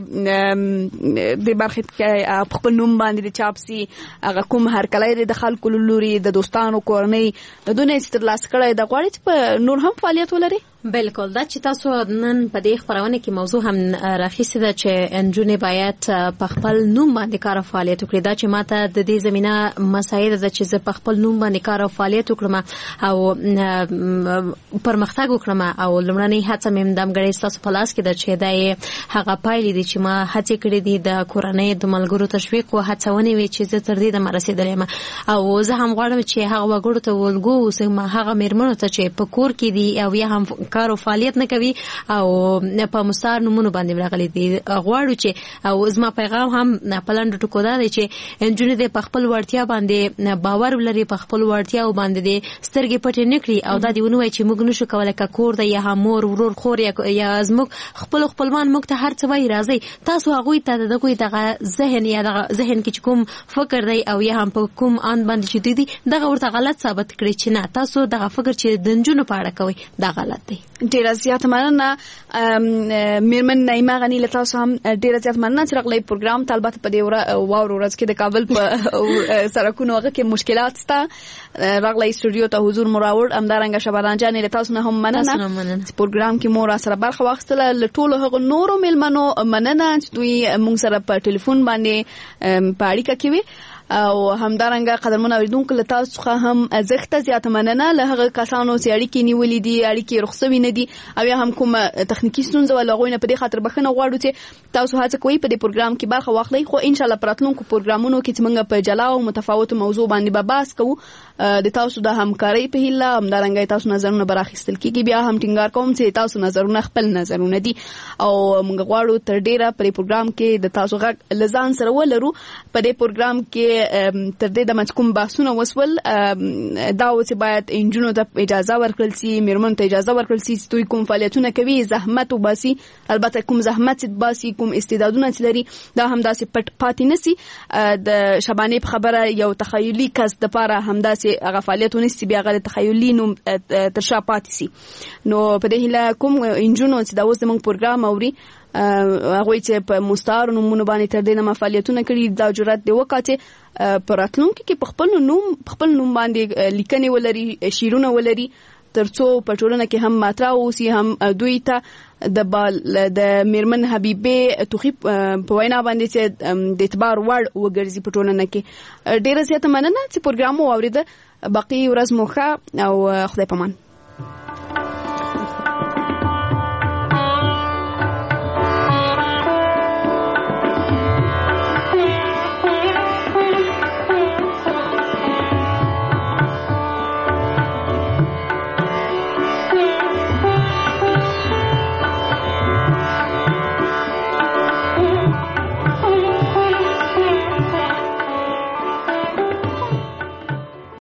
چې د برخې کې په خپل نوم باندې د چاپ سي هغه کوم هرکلی د خلکو له لوري د دوستانو کورنۍ د دونه چې ترلاسه کړی د غواړي چې په نور هم فعالیت ولري؟ بالکل. دا چې تاسو نن په دې خبرونه کې موضوع هم راخیستې ده چې انجونې باید په خپل نوم باندې کار او فعالیت وکړي. دا چې ماته د دې زمينه مساعده ده چې زه په خپل نوم باندې کار او فعالیت وکړم او پرمختګ وکړم او لومړنۍ هڅه مې دمګړې تاسو په لاس کې ده چې دا هغه پایلې دي چې ما هڅې کړې دي د کورنۍ د ملګرو تشویق او هڅونې وي چې زه تر دې د مرسېدلې ما او زه هم غواړم چې هغه وګړو ته ولګو اوسم هغه میرمنو ته چې په کور کې دي او یا هم کار او فعالیت نه کوي او په مستعار نومونو باندې راغلي دي. غواړو چې او زما پیغام هم په لاندې ټکو دا دی چې انجونې د خپل وړتیا باندې باور ولري، په خپل وړتیا باندې د سترګې پټې نه کړي او دا دی ونوي چې موږ نشو کولای ک کور د یا مور ورور خور یا زموږ خپل خپلوان موږ ته هر څه وایي راځي تاسو هغه ته د کوئی دغه ذهن یا دغه ذهن کې کوم فکر دی او یا هم په کوم ان باندې چې دی دغه ورته غلط ثابت کړي چې نه تاسو دغه فکر چې د انجونو په اړه کوي دا غلط دی. ډیره زیاته مننه میرمن نعیمه غنی له تاسو هم ډیره زیاته مننه چې راغلی پروګرام ته. البته په دې واورو ورځ کې د کابل په سرکونو هغه کې مشکلات شته، راغلی استودیو ته حضور مراوړ همدارنګه شبانه جان له تاسو نه هم مننه. پروګرام کې مو را سره برخه واخیستله. له ټولو هغو نورو میلمنو مننه چې دوی موږ سره په ټلیفون باندې په اړیکه کې وي او همدارنګه قدرمن اوریدونکو له تاسو څخه هم زخته زیاته مننه له هغه کسانو چې اړیکې نیولې دي، اړیکې رخصوي نه دي او یا هم کوم تخنیکی ستونزه ولا غوښنه په دې خاطر بخنه غواړو چې تاسو هڅه کوئ په دې پروګرام کې برخه واخلئ. خو ان شاء الله پراتلونکو پروګرامونو کې چې موږ په جلا او متفاوت موضوع باندې به بحث کوو د تاسو د همکارۍ په هیله همدارنګه تاسو نظرونه براخیستل کیږي. بیا هم ټینګار کوم چې تاسو نظرونه خپل نظرونه دي او موږ غواړو تر ډیره په پروګرام کې د تاسو غږ لزان سره ولرو. په دې پروګرام کې تر دې د مچکم بحثونه وسول دا و چې باید انجونو ته اجازه ورکړل شي، میرمنو ته اجازه ورکړل شي چې دوی کوم فعالیتونه کوي، زحمت وباسي. البته کوم زحمت چې باسي، کوم استعدادونه چې لري دا هم داسې پټ پاتې نسی. د شبانه په خبره یو تخیلی کس د پاره هم داسې هغه فعالیتونه چې بیا غل تخیلی نو تر شا پاتې سي. نو په دې هله کوم انجونو چې دا اوس زموږ پروګرام اوري هغه چې په مستعار نومونو باندې تر دې نه فعالیتونه کړي دا جرأت دی وکړي په راتلونکي کې په خپل نوم خپل نوم باندې لیکنې ولري، شعرونه ولري، ترڅو په ټولنه کې هم ماترا اوسي، هم دوی ته د بال د میرمن حبیبه توخی په وینا باندې چې د اعتبار وړ وګرځي په ټولنه کې. ډیره زیاته مننه چې پروګرام مو اوریده. باقي ورځ مو ښه او خدای پامان.